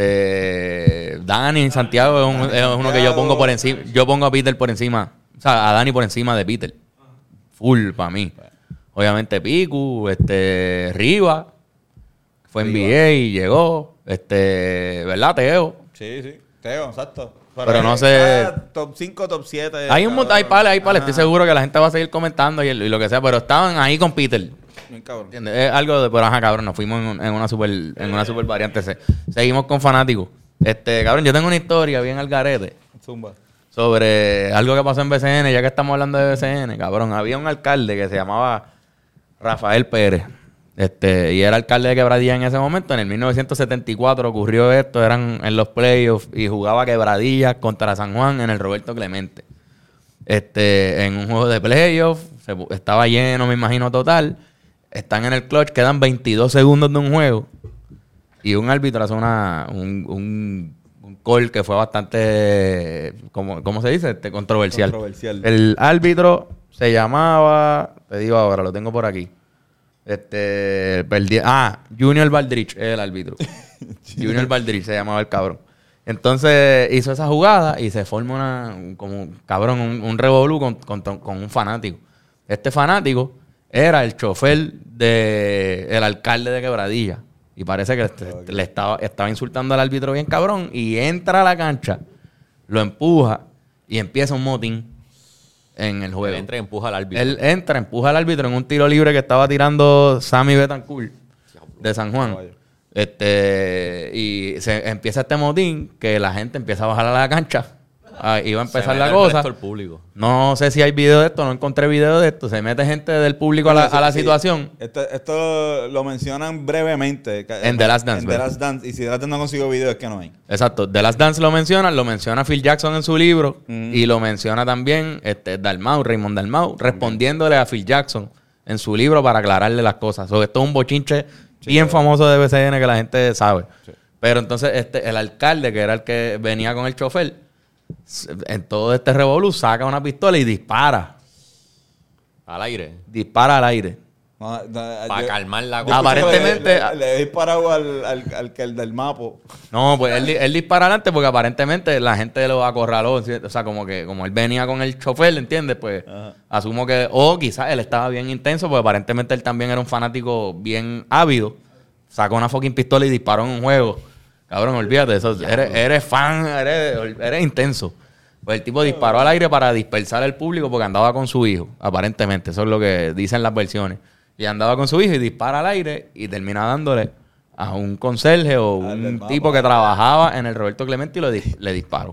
este, Dani Santiago es, un, Dani, es uno Santiago, que yo pongo por encima. Yo pongo a Peter por encima. O sea, a Dani por encima de Peter. Full para mí. Obviamente Piku, este, Riva, fue en N B A y llegó. Este, ¿verdad? Teo. Sí, sí. Teo, exacto. Pero, pero no sé. Top cinco, top siete. Hay un montón, hay pales, hay pales. Estoy seguro que la gente va a seguir comentando y, el, y lo que sea, pero estaban ahí con Peter. Bien cabrón. ¿Entiendes? Es algo de, pero ajá, cabrón, nos fuimos en, en una super, en una super variante. Se, seguimos con fanáticos. Este, cabrón, yo tengo una historia bien al garete. Zumba. Sobre algo que pasó en B C N, ya que estamos hablando de B C N, cabrón. Había un alcalde que se llamaba Rafael Pérez. Este, y era alcalde de Quebradilla en ese momento. En el mil novecientos setenta y cuatro ocurrió esto, eran en los playoffs y jugaba Quebradilla contra San Juan en el Roberto Clemente. Este, en un juego de playoffs, se, estaba lleno, me imagino, total. Están en el clutch, quedan veintidós segundos de un juego. Y un árbitro hace una, un, un, un call que fue bastante, ¿cómo, cómo se dice? Este, controversial. controversial. El árbitro se llamaba, te digo ahora, lo tengo por aquí. Este, perdí, ah, Junior Baldrich es el árbitro. Junior Baldrich se llamaba el cabrón. Entonces hizo esa jugada y se forma una, como cabrón, un, un revolú con, con, con un fanático. Este fanático era el chofer de el alcalde de Quebradilla. Y parece que okay. le, le estaba, estaba insultando al árbitro bien cabrón. Y entra a la cancha, lo empuja y empieza un motín en el juego. Él entra y empuja al árbitro. Él entra, empuja al árbitro en un tiro libre que estaba tirando Sammy Betancourt de San Juan. Este y se empieza este motín que la gente empieza a bajar a la cancha. Ah, iba a empezar la cosa. El público. No sé si hay video de esto, no encontré video de esto. Se mete gente del público a la, a la sí, situación. Esto, esto lo mencionan brevemente. En The Last Dance. En The Last Dance. Y si The Last Dance no consigo video, es que no hay. Exacto. The Last Dance lo mencionan, lo menciona Phil Jackson en su libro. Mm. Y lo menciona también este, Dalmau, Raymond Dalmau, okay. respondiéndole a Phil Jackson en su libro para aclararle las cosas. So, esto es un bochinche sí, bien claro. famoso de B C N que la gente sabe. Sí. Pero entonces este, el alcalde, que era el que venía con el chofer, en todo este revolú saca una pistola y dispara al aire. Dispara al aire. No, no, para calmar la cosa. Aparentemente. Le, le, le he disparado al, al, al, al del mapo. No, pues él, él dispara adelante porque aparentemente la gente lo acorraló. O sea, como que como él venía con el chofer, ¿entiendes? Pues ajá. asumo que. O quizás él estaba bien intenso, porque aparentemente él también era un fanático bien ávido. Sacó una fucking pistola y disparó en un juego. Cabrón, olvídate, eso, eres, eres fan, eres, eres intenso. Pues el tipo disparó al aire para dispersar al público porque andaba con su hijo, aparentemente. Eso es lo que dicen las versiones. Y andaba con su hijo y dispara al aire y termina dándole a un conserje o un tipo que trabajaba en el Roberto Clemente y lo, le disparó.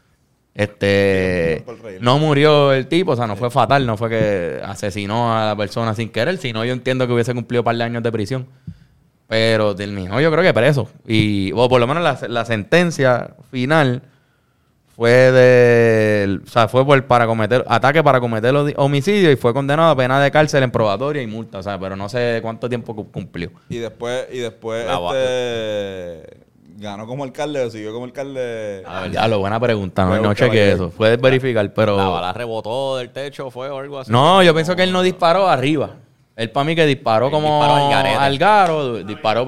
Este, no murió el tipo, o sea, no fue fatal, no fue que asesinó a la persona sin querer, sino yo entiendo que hubiese cumplido un par de años de prisión. Pero terminó, yo creo que preso. Y, o por lo menos la, la sentencia final fue de. O sea, fue por para cometer ataque para cometer homicidio y fue condenado a pena de cárcel en probatoria y multa. O sea, pero no sé cuánto tiempo cumplió. Y después, y después este, ganó como alcalde o siguió como alcalde. Ah, ya, lo buena pregunta. No, no chequeé eso. Puedes verificar, pero. La bala rebotó del techo, fue o algo así. No, yo pienso que él no disparó arriba. Él para mí que disparó como disparó al, al garo, disparó, pa,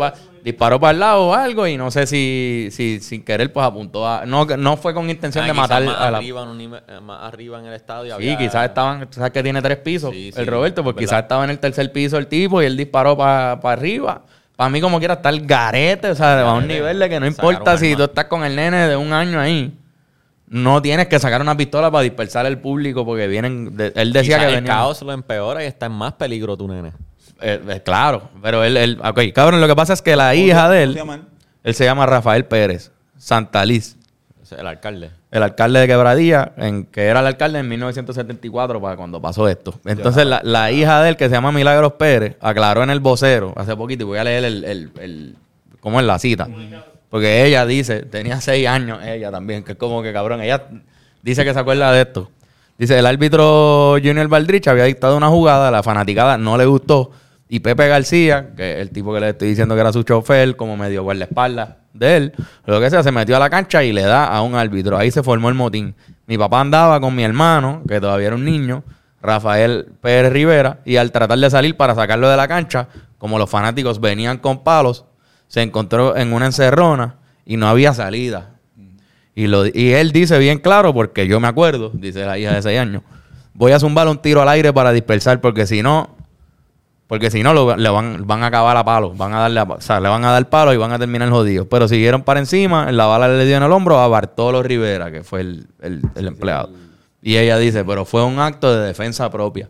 disparó para el lado o algo y no sé si, si sin querer pues apuntó a... No, no fue con intención Ah, de quizás matar más a la... arriba, en un nive- eh, más arriba en el estadio. Sí, había- quizás estaban... Tú sabes que tiene tres pisos Sí, sí, el Roberto, pues ¿verdad? quizás estaba en el tercer piso el tipo y él disparó para arriba. Para mí como quiera está el garete, o sea, a un Garete. nivel de que no Sacaron importa un si arma. tú estás con el nene de un año ahí. No tienes que sacar una pistola para dispersar el público porque vienen... de- él decía Quizás que el venían... caos lo empeora y está en más peligro tu nene. Eh, eh, claro, pero él, él... Ok, cabrón, lo que pasa es que la hija de ¿Cómo se él... llama él? Él se llama Rafael Pérez Santaliz, Ese es el alcalde. el alcalde de Quebradilla, en, que era el alcalde en mil novecientos setenta y cuatro para cuando pasó esto. Entonces la, la hija de él, que se llama Milagros Pérez, aclaró en el vocero hace poquito, y voy a leer el, el, el cómo es la cita. Porque ella dice, tenía seis años ella también, que es como que cabrón, ella dice que se acuerda de esto. Dice, el árbitro Junior Baldrich había dictado una jugada, la fanaticada no le gustó, y Pepe García, que es el tipo que le estoy diciendo que era su chofer, como medio guardaespaldas de él, lo que sea, se metió a la cancha y le da a un árbitro. Ahí se formó el motín. Mi papá andaba con mi hermano, que todavía era un niño, Rafael Pérez Rivera, y al tratar de salir para sacarlo de la cancha, como los fanáticos venían con palos, se encontró en una encerrona y no había salida. Y, lo, y él dice bien claro, porque yo me acuerdo, dice la hija de seis años, voy a zumbar un tiro al aire para dispersar, porque si no, porque si no lo, le van, van a acabar a palo, van a darle, a- o sea, le van a dar palo y van a terminar jodidos. Pero siguieron para encima, la bala le dio en el hombro a Bartolo Rivera, que fue el, el, el empleado. Y ella dice, pero fue un acto de defensa propia.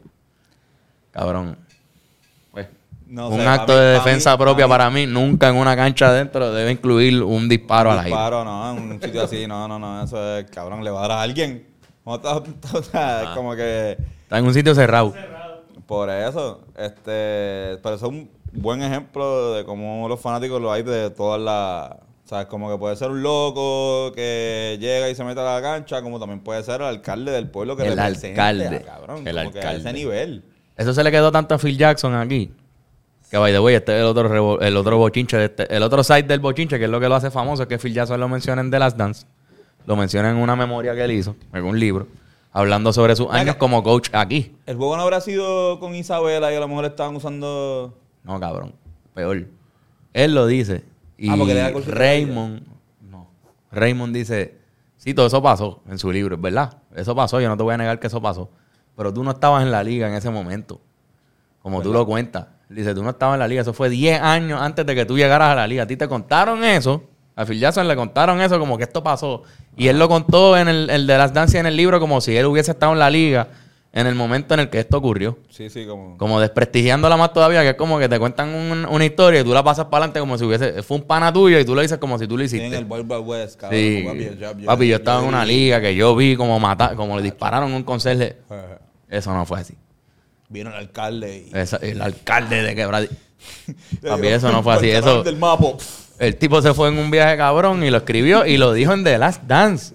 Cabrón. Pues, No un sé, acto pa' mí- de pa' defensa mí- propia pa' mí- para mí, nunca en una cancha adentro debe incluir un disparo al aire. Disparo, no, en un sitio así, no, no, no, eso es, cabrón, le va a dar a alguien. ¿Cómo está- o sea, es como que, Está en un sitio cerrado. por eso, este, pero eso es un buen ejemplo de cómo los fanáticos lo hay de todas las, o sea, como que puede ser un loco que llega y se mete a la cancha, como también puede ser el alcalde del pueblo que El representa, alcalde. cabrón, El como que a ese alcalde. nivel. Eso se le quedó tanto a Phil Jackson aquí. Que by the way, este es el otro, revo- el otro bochinche, de este- el otro side del bochinche, que es lo que lo hace famoso, es que Phil Jackson lo menciona en The Last Dance. Lo menciona en una memoria que él hizo, en un libro, hablando sobre sus años como coach aquí. El juego no habrá sido con Isabela y a lo mejor estaban usando... No, cabrón. Peor. Él lo dice. Y Ah, porque le da golpe de Raymond... No. Raymond dice... Sí, todo eso pasó en su libro, es verdad. Eso pasó, yo no te voy a negar que eso pasó. Pero tú no estabas en la liga en ese momento. Como tú lo cuentas. Dice, tú no estabas en la liga. Eso fue diez años antes de que tú llegaras a la liga. A ti te contaron eso. A Phil Jackson le contaron eso como que esto pasó. Y él lo contó en el, el de las Dancias en el libro como si él hubiese estado en la liga en el momento en el que esto ocurrió. Sí, sí, como... Como desprestigiándola más todavía, que es como que te cuentan un- una historia y tú la pasas para adelante como si hubiese... Fue un pana tuyo y tú lo dices como si tú lo Sí, en hiciste. el Wild Wild West, cabrón. Sí. Papi, yo, Papi, yo estaba en una vi- liga que yo vi como mata, como le dispararon a un conserje. Eso no fue así. Vino el alcalde y... Esa- el alcalde de Quebradilla. Le Papi, dijo, eso no fue así. "Cortaron Eso, del mapa". el tipo se fue en un viaje cabrón y lo escribió y lo dijo en The Last Dance.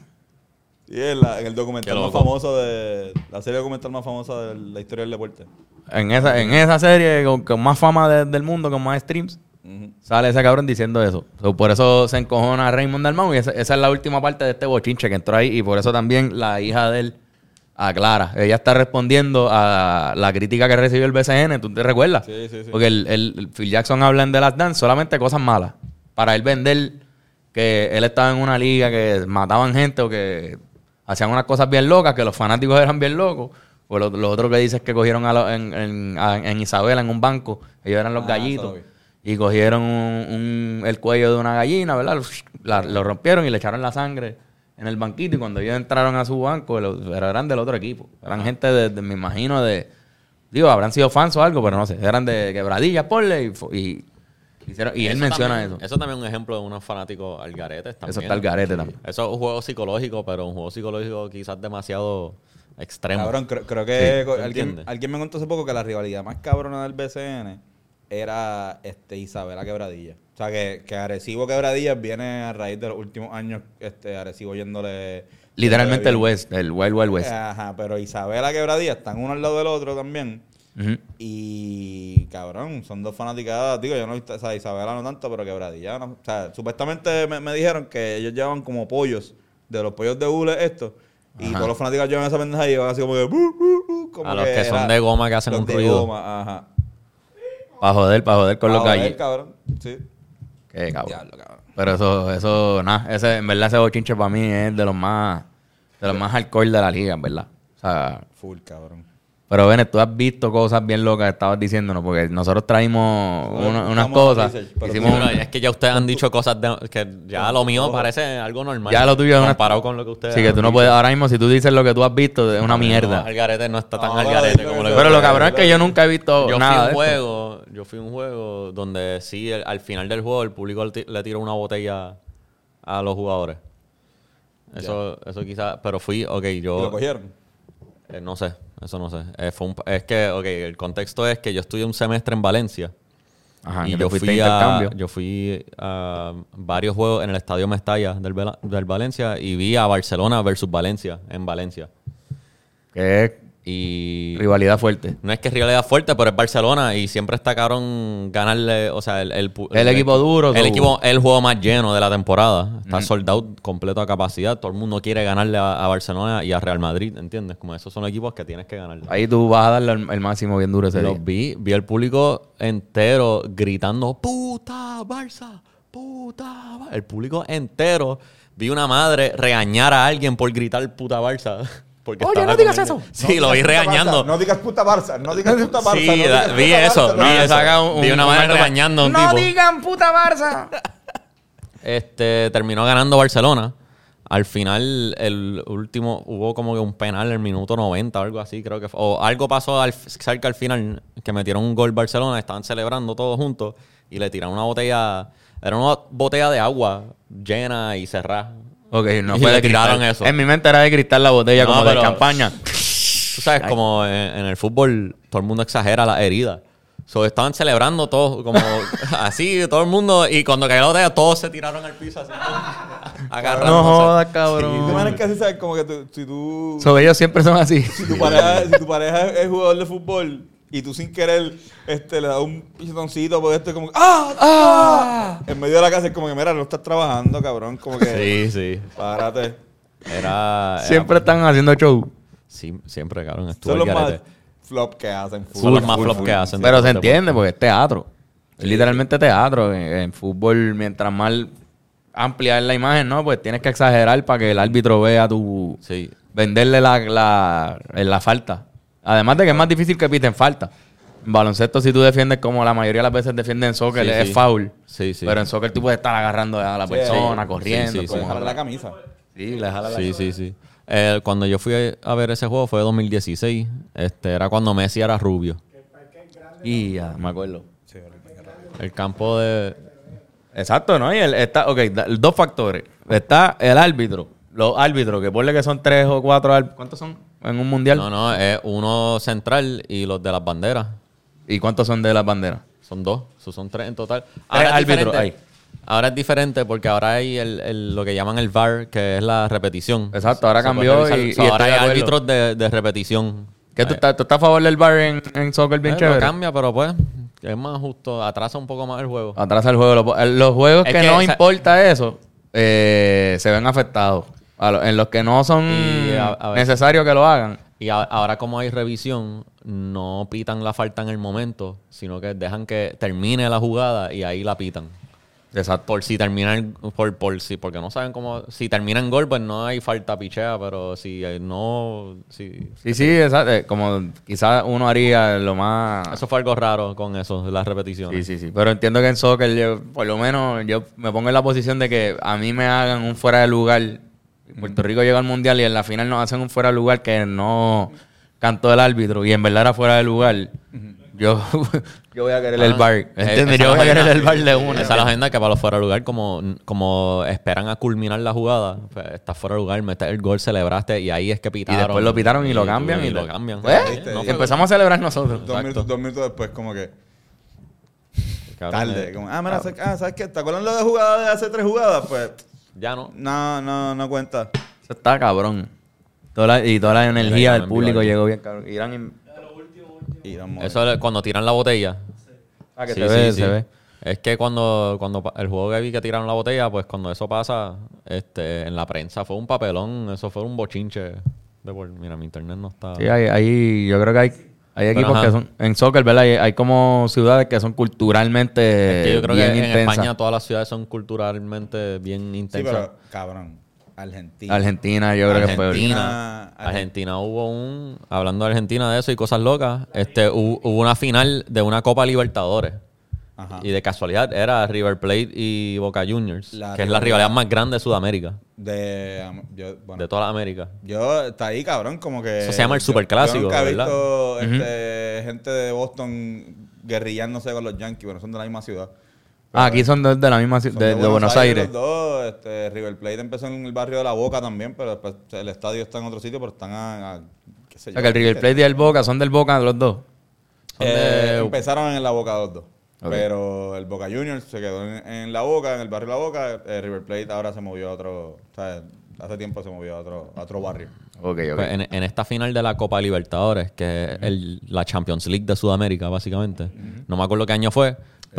Y en, la- en el documental Qué más loco. famoso de... La serie documental más famosa de la historia del deporte. En esa, en esa serie con, con más fama de- del mundo, con más streams, Ujú. sale ese cabrón diciendo eso. So, por eso se encojona Raymond Dalmau y esa, esa es la última parte de este bochinche que entró ahí y por eso también la hija de él aclara. Ella está respondiendo a la crítica que recibió el B C N, ¿tú te recuerdas? Sí, sí, sí. Porque el, el- el Phil Jackson habla en The Last Dance solamente cosas malas. Para él vender que él estaba en una liga que mataban gente o que hacían unas cosas bien locas, que los fanáticos eran bien locos. Pues lo, lo otro que dice es que cogieron a lo- en, en- a- en Isabela, en un banco, ellos eran los Ah, gallitos, eso lo y cogieron un- un- el cuello de una gallina, ¿verdad? La- lo rompieron y le echaron la sangre en el banquito. Y cuando ellos entraron a su banco, lo- eran del otro equipo. Eran gente, de, de- me imagino, de... Digo, habrán sido fans o algo, pero no sé. Eran de Quebradillas, ponle, y, fu- y, hicieron- y él Eso menciona también- eso. Eso también es un ejemplo de unos fanáticos al garete también. Eso está al garete también. Eso es un juego psicológico, pero un juego psicológico quizás demasiado extremo. Cabrón, creo, creo que Sí, co- ¿te alguien, entiendes? alguien me contó hace poco que la rivalidad más cabrona del B C N era este Isabela Quebradilla. O sea, que, que Arecibo Quebradillas viene a raíz de los últimos años, este Arecibo yéndole... Literalmente el yéndole bien. West, el Wild Wild West. Ajá, pero Isabela Quebradilla están uno al lado del otro también. Ujú. Y cabrón, son dos fanaticadas. Digo, yo no he visto, o sea, Isabela no tanto, pero Quebradilla no. O sea, supuestamente me, me dijeron que ellos llevan como pollos, de los pollos de hule esto. Y Ajá. todos los fanáticos llevan esa pendeja y van así como de... "Bu, bu, bu", como A los que son era- de goma que hacen los un de ruido. goma, ajá. Para joder, para joder con los Ah, joder, gallitos. cabrón, sí. Qué cabrón. Diablo, cabrón. Pero eso, eso, nada, ese, en verdad ese bochinche para mí es de los más, de los más hardcore de la liga, en verdad. O sea, Full, cabrón. pero Benet, tú has visto cosas bien locas que estabas diciéndonos, porque nosotros traímos una- unas Vamos a cosas, research, pero hicimos Bueno, un- es que ya ustedes han dicho cosas de, que ya lo mío parece algo normal. ya lo tuyo es una... comparado con lo que ustedes Sí, que han tú no dicho. puedes, ahora mismo si tú dices lo que tú has visto, es una No, mierda. al garete no está tan No, al pero garete dilo como que lo sea. Pero lo cabrón es que yo nunca he visto Yo fui nada a de un esto. juego, yo fui a un juego donde sí, el- al final del juego el público le ti- le tiró una botella a los jugadores. Eso, eso quizás, pero fui, ok, ¿Y yo... lo cogieron? Eh, no sé, eso no sé. Eh, fue un- es que, ok, el contexto es que yo estudié un semestre en Valencia. Ajá, y que yo te fuiste fui, de a, intercambio. yo fui a varios juegos en el Estadio Mestalla del, Vela- del Valencia y vi a Barcelona versus Valencia en Valencia. Que es Y rivalidad fuerte. no es que es rivalidad fuerte, pero es Barcelona y siempre está cabrón ganarle, o sea, el, el, pu- El equipo duro, El so- equipo, el juego más lleno de la temporada. Está sold out, completo a capacidad. Todo el mundo quiere ganarle a, a Barcelona y a Real Madrid, ¿entiendes? Como esos son equipos que tienes que ganarle. Ahí tú vas a darle el, el máximo bien duro ese día. Los vi, vi al público entero gritando ¡Puta Barça! ¡Puta Barça! El público entero. Vi una madre regañar a alguien por gritar ¡Puta Barça! Porque Oye, estaba no digas con eso. ella. Sí, No lo vi digas puta regañando. Barça, no digas puta Barça, no digas puta Barça. Sí, no digas da- puta vi Barça, eso. no Vi digas eso. puta Saca un- Vi una un madre momento- regañando a un ¡No tipo. digan puta Barça! Este, terminó ganando Barcelona. Al final, el último, hubo como que un penal en el minuto noventa o algo así, creo que fue. O algo pasó al, cerca al final, que metieron un gol Barcelona, estaban celebrando todos juntos y le tiraron una botella, era una botella de agua llena y cerrada. Ok, no Y fue le de tiraron cristal. eso. En mi mente era de cristal la botella, No, como pero- de campaña. Tú sabes, como en, en el fútbol, todo el mundo exagera las heridas. So, estaban celebrando todos, como así, todo el mundo. Y cuando cayó la botella, todos se tiraron al piso así. Agarrándose. No jodas, Y cabrón. tú manes que así sabes como que tú, si tú... So, ellos siempre son así. Si tu pareja, si tu pareja es jugador de fútbol y tú sin querer este, le das un pisotoncito por esto, como que ¡ah! ¡ah! En medio de la casa es como que, mira, no estás trabajando, cabrón. Como que, Sí, sí. párate. Era. era- Siempre están haciendo show. Sí, siempre, cabrón. Estuvo Son el los más garete. flop que hacen. full, Son los más full, flop full. que hacen. Pero se Deporte, entiende porque es teatro. Es literalmente teatro. En, en fútbol, mientras más amplia es la imagen, ¿no? Pues tienes que exagerar para que el árbitro vea tu... Sí. Venderle la, la, la falta. Además de que es más difícil que piten falta. En baloncesto, si tú defiendes como la mayoría de las veces defienden en soccer, Sí, es sí. foul. Sí, sí. Pero en soccer tú puedes estar agarrando a la Sí, persona, sí. corriendo. Sí, sí, Puedes como- jalar la camisa. Sí, le jala la Sí, sí, sí. Eh, cuando yo fui a, a ver ese juego fue dos mil dieciséis. Este, era cuando Messi era rubio. Y ya, me acuerdo. El campo de... Exacto, ¿no? Y el, está, ok, da- dos factores. Está el árbitro. Los árbitros, que ponle que son tres o cuatro árbitros. ¿Cuántos son en un mundial? No, no, es uno central y los de las banderas. ¿Y cuántos son de las banderas? Son dos, so, son tres en total. Tres es árbitros diferente. hay. Ahora es diferente porque ahora hay el, el- lo que llaman el V A R, que es la repetición. Exacto, ahora Se puede cambió revisar. y- So, y ahora estoy de hay acuerdo. árbitros de, de repetición. ¿Qué tú Eh, estás, tú estás a favor del V A R en, en soccer bien eh, chévere? Lo cambia, pero pues es más justo, atrasa un poco más el juego. Atrasa el juego. Los, los juegos Es que, que no esa- importa eso, eh, se ven afectados. A lo- en los que no son Y a- a ver. necesarios que lo hagan. Y a- ahora como hay revisión, no pitan la falta en el momento, sino que dejan que termine la jugada y ahí la pitan. Exacto. Por si termina el- por, por si, porque no saben cómo, si termina en gol, pues no hay falta pichea, pero si eh, no, si, Sí, sí, exacto. Eh, Como quizás uno haría lo más... eso fue algo raro con eso, las repeticiones. Sí, sí, sí. Pero entiendo que en soccer, yo, por lo menos, yo me pongo en la posición de que a mí me hagan un fuera de lugar. Puerto Rico llegó al mundial y en la final nos hacen un fuera de lugar que no cantó el árbitro y en verdad era fuera de lugar. Yo, yo voy a querer el Ah, bar. es- ¿Entiendes? esa Yo es voy la a querer agenda. el bar de una. Esa es la agenda que para los fuera de lugar, como, como esperan a culminar la jugada, pues estás fuera de lugar, metes el gol, celebraste y ahí es que Y pitaron. después lo pitaron y lo cambian. Y, Y, lo cambian. Pues, ¿Viste? No Y fue- empezamos a celebrar nosotros. Dos Exacto. minutos, dos minutos después, como que cabrón, tarde. eh, Como, ah, mira, ¿sabes- ah, ¿sabes qué? ¿Te acuerdas lo de jugada de hace tres jugadas? Pues Ya no. no, no, no cuenta. Eso está cabrón. Toda la- y toda la energía Irán del en público vivo. llegó bien cabrón. Irán en- Y vamos. Eso es cuando tiran la botella. Ah, que Sí, se sí, ve, sí. se ve. Es que cuando, cuando pa- el juego que vi que tiraron la botella, pues cuando eso pasa, este, en la prensa fue un papelón, eso fue un bochinche. De por- mira, mi internet no está. Sí, ahí, ahí yo creo que hay... Hay Pero, equipos ajá. que son... En soccer, ¿verdad? Hay, hay como ciudades que son culturalmente Es que yo creo bien que en intensas. España todas las ciudades son culturalmente bien Sí, intensas. pero, cabrón, Argentina. Argentina, yo creo que fue... Argentina, Argentina- Argentina hubo un... Hablando de Argentina de eso y cosas locas, este, hubo, hubo una final de una Copa Libertadores. Ajá. Y de casualidad era River Plate y Boca Juniors, La que es la rivalidad- rivalidad más grande de Sudamérica, De, am- yo, bueno, de toda la América. yo, está ahí, cabrón, como que... Eso se llama el yo- superclásico, Yo nunca he ¿verdad? visto este, gente de Boston guerrillándose con los Yankees, bueno, son de la misma ciudad. Ah, aquí son de, de la misma ciudad, Son de, de Buenos Aires. los dos. Este, River Plate empezó en el barrio de La Boca también, pero después el estadio está en otro sitio, pero están a... a- qué sé O yo. sea, que el River Plate y el Boca son del Boca los dos. Son Eh, de- Empezaron en La Boca los dos. Ok. Pero el Boca Juniors se quedó en, en La Boca, en el barrio La Boca. Eh, River Plate ahora se movió a otro... O sea, hace tiempo se movió a otro, a otro barrio. Ok, ok. Pues en, en esta final de la Copa Libertadores, que es el- la Champions League de Sudamérica, básicamente. No me acuerdo qué año fue,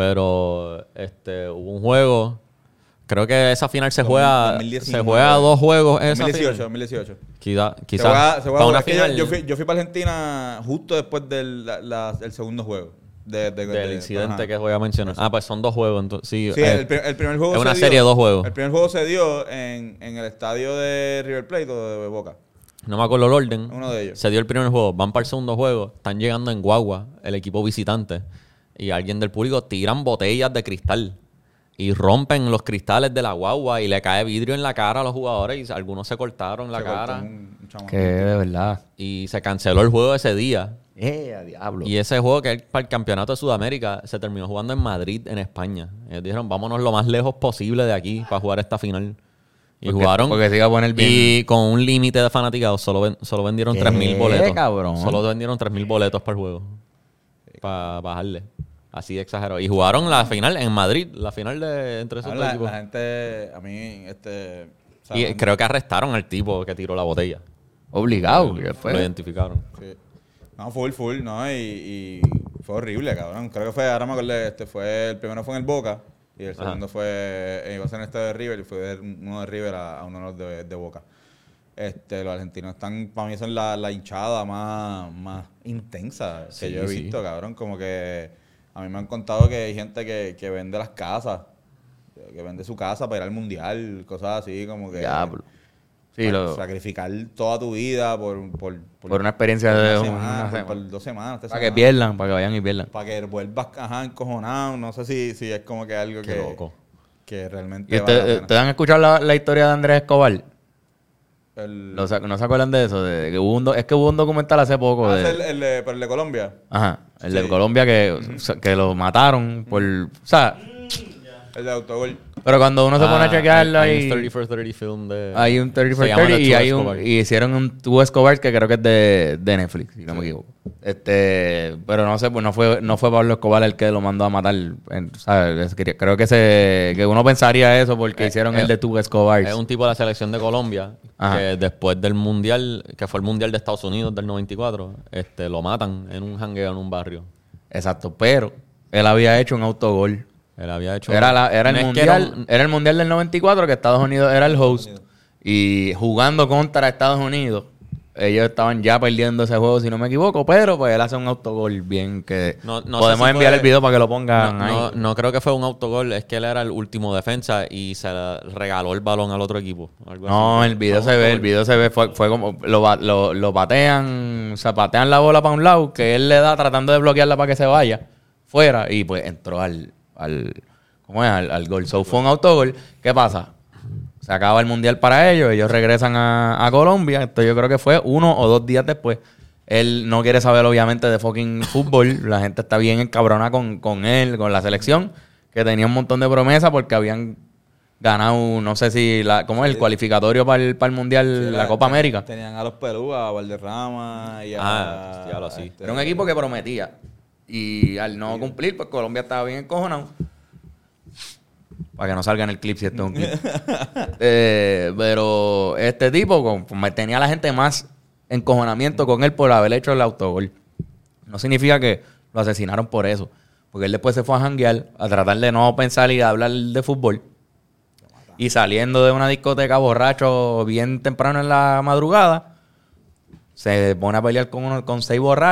pero este hubo un juego. Creo que esa final se juega dos mil diecinueve. se juega dos juegos. Esa dos mil dieciocho, final. dos mil dieciocho. Quizá, Se quizás juega- se juega- para una es que yo- final yo, fui, yo fui para Argentina justo después del la- la- el segundo juego. De, de- del de- incidente ajá. que voy a mencionar. Ah, pues son dos juegos. Entonces, sí, Sí, eh, el, pri- el primer juego es una se dio- serie de dos juegos. El primer juego se dio en, en el estadio de River Plate o de Boca. no me acuerdo el orden. Uno de ellos. Se dio el primer juego, van para el segundo juego, están llegando en guagua el equipo visitante y alguien del público tiran botellas de cristal y rompen los cristales de la guagua y le cae vidrio en la cara a los jugadores y algunos se cortaron la Se cortó cara un- un chamaco. Que de verdad. y se canceló el juego ese día. Eh, a diablo. Y ese juego que es para el campeonato de Sudamérica se terminó jugando en Madrid, en España. Ellos dijeron, vámonos lo más lejos posible de aquí para jugar esta final. Y Porque- jugaron. porque se iba a poner bien. Y con un límite de fanaticados, solo, ven- solo vendieron ¿Qué, tres mil boletos. cabrón? Solo vendieron tres mil boletos para el juego. Para bajarle. Así de exagerado. Y jugaron la final en Madrid, la final de entre esos Ah, dos La, equipos. la gente, a mí, este... o sea, Y no- creo que arrestaron al tipo que tiró la botella. Obligado. ¿Qué Lo fue? identificaron. Sí. No, full, full, ¿no? Y, y fue horrible, cabrón. Creo que fue, ahora me acordé, este fue, el primero fue en el Boca y el Ajá. segundo fue, eh, iba a ser en este de River y fue de- uno de River a, a uno de los de, de Boca. Este, los argentinos están, para mí son la, la hinchada más, más intensa que Sí, yo he sí. visto, cabrón. Como que a mí me han contado que hay gente que, que vende las casas, que vende su casa para ir al mundial, cosas así, como que... Diablo. Sí, para lo, sacrificar toda tu vida por, por, por una experiencia por de una una semana, por- semana. por dos semanas, tres Para que semanas. pierdan, para que vayan y pierdan. Para que vuelvas ajá, encojonado. No sé si, si es como que algo Qué que, loco. que realmente ¿Y vale la ustedes pena. ustedes han escuchado la, la historia de Andrés Escobar? El, ¿No se, no se acuerdan de eso? De, que hubo un do- es que hubo un documental hace poco Ah, de... es el, el de, pero el de Colombia. Ajá, el de Sí. Colombia que, que lo mataron por... O sea, El de autogol. pero cuando uno se pone a Ah, chequearlo hay, hay ahí... un thirty for thirty film de... Hay un thirty for se llama thirty The y, Two hay un, Escobar. y hicieron un Two Escobar que creo que es de, de Netflix, si no me equivoco. Este, pero no sé, pues no fue, no fue Pablo Escobar el que lo mandó a matar. En- ¿sabes? Es- Creo que se, que uno pensaría eso porque Eh, hicieron eh, el de Two Escobar. Es un tipo de la selección de Colombia Ajá. que después del mundial, que fue el mundial de Estados Unidos del noventa y cuatro, este, lo matan en un jangueo en un barrio. Exacto, pero él había hecho un autogol. Él había hecho... Era, la- era el No es que mundial, era un- era el mundial del noventa y cuatro que Estados Unidos era el host y jugando contra Estados Unidos. Ellos estaban ya perdiendo ese juego, si no me equivoco, pero pues él hace un autogol bien que No- no sé podemos si enviar fue- el video para que lo pongan No, ahí. no, no creo que fue un autogol, es que él era el último defensa y se le regaló el balón al otro equipo. Algo No, así. el video Fue se un ve, el autogol. video se ve, fue, fue como, lo, ba- lo, lo patean, o sea, patean la bola para un lado, que él le da tratando de bloquearla para que se vaya, fuera, y pues entró al, al ¿cómo es? Al, al gol. So fue un autogol. ¿Qué pasa? Se acaba el mundial para ellos, ellos regresan a, a Colombia, esto yo creo que fue uno o dos días después. Él no quiere saber obviamente de fucking fútbol, la gente está bien encabronada con, con él, con la selección, que tenía un montón de promesas porque habían ganado, no sé si, la, ¿cómo es? El cualificatorio para el, para el mundial, la Copa América. Tenían a los Perú, a Valderrama y a... Ah, diablo, sí. este, Era un equipo que prometía. Y al no cumplir, pues Colombia estaba bien encojonado. Para que no salga en el clip si esto es un clip. Eh, pero este tipo con- pues, me tenía a la gente más encojonamiento con él por haber hecho el autogol. No significa que lo asesinaron por eso. Porque él después se fue a janguear, a tratar de no pensar y hablar de fútbol. Y saliendo de una discoteca borracho bien temprano en la madrugada, se pone a pelear con, uno, con seis borrachos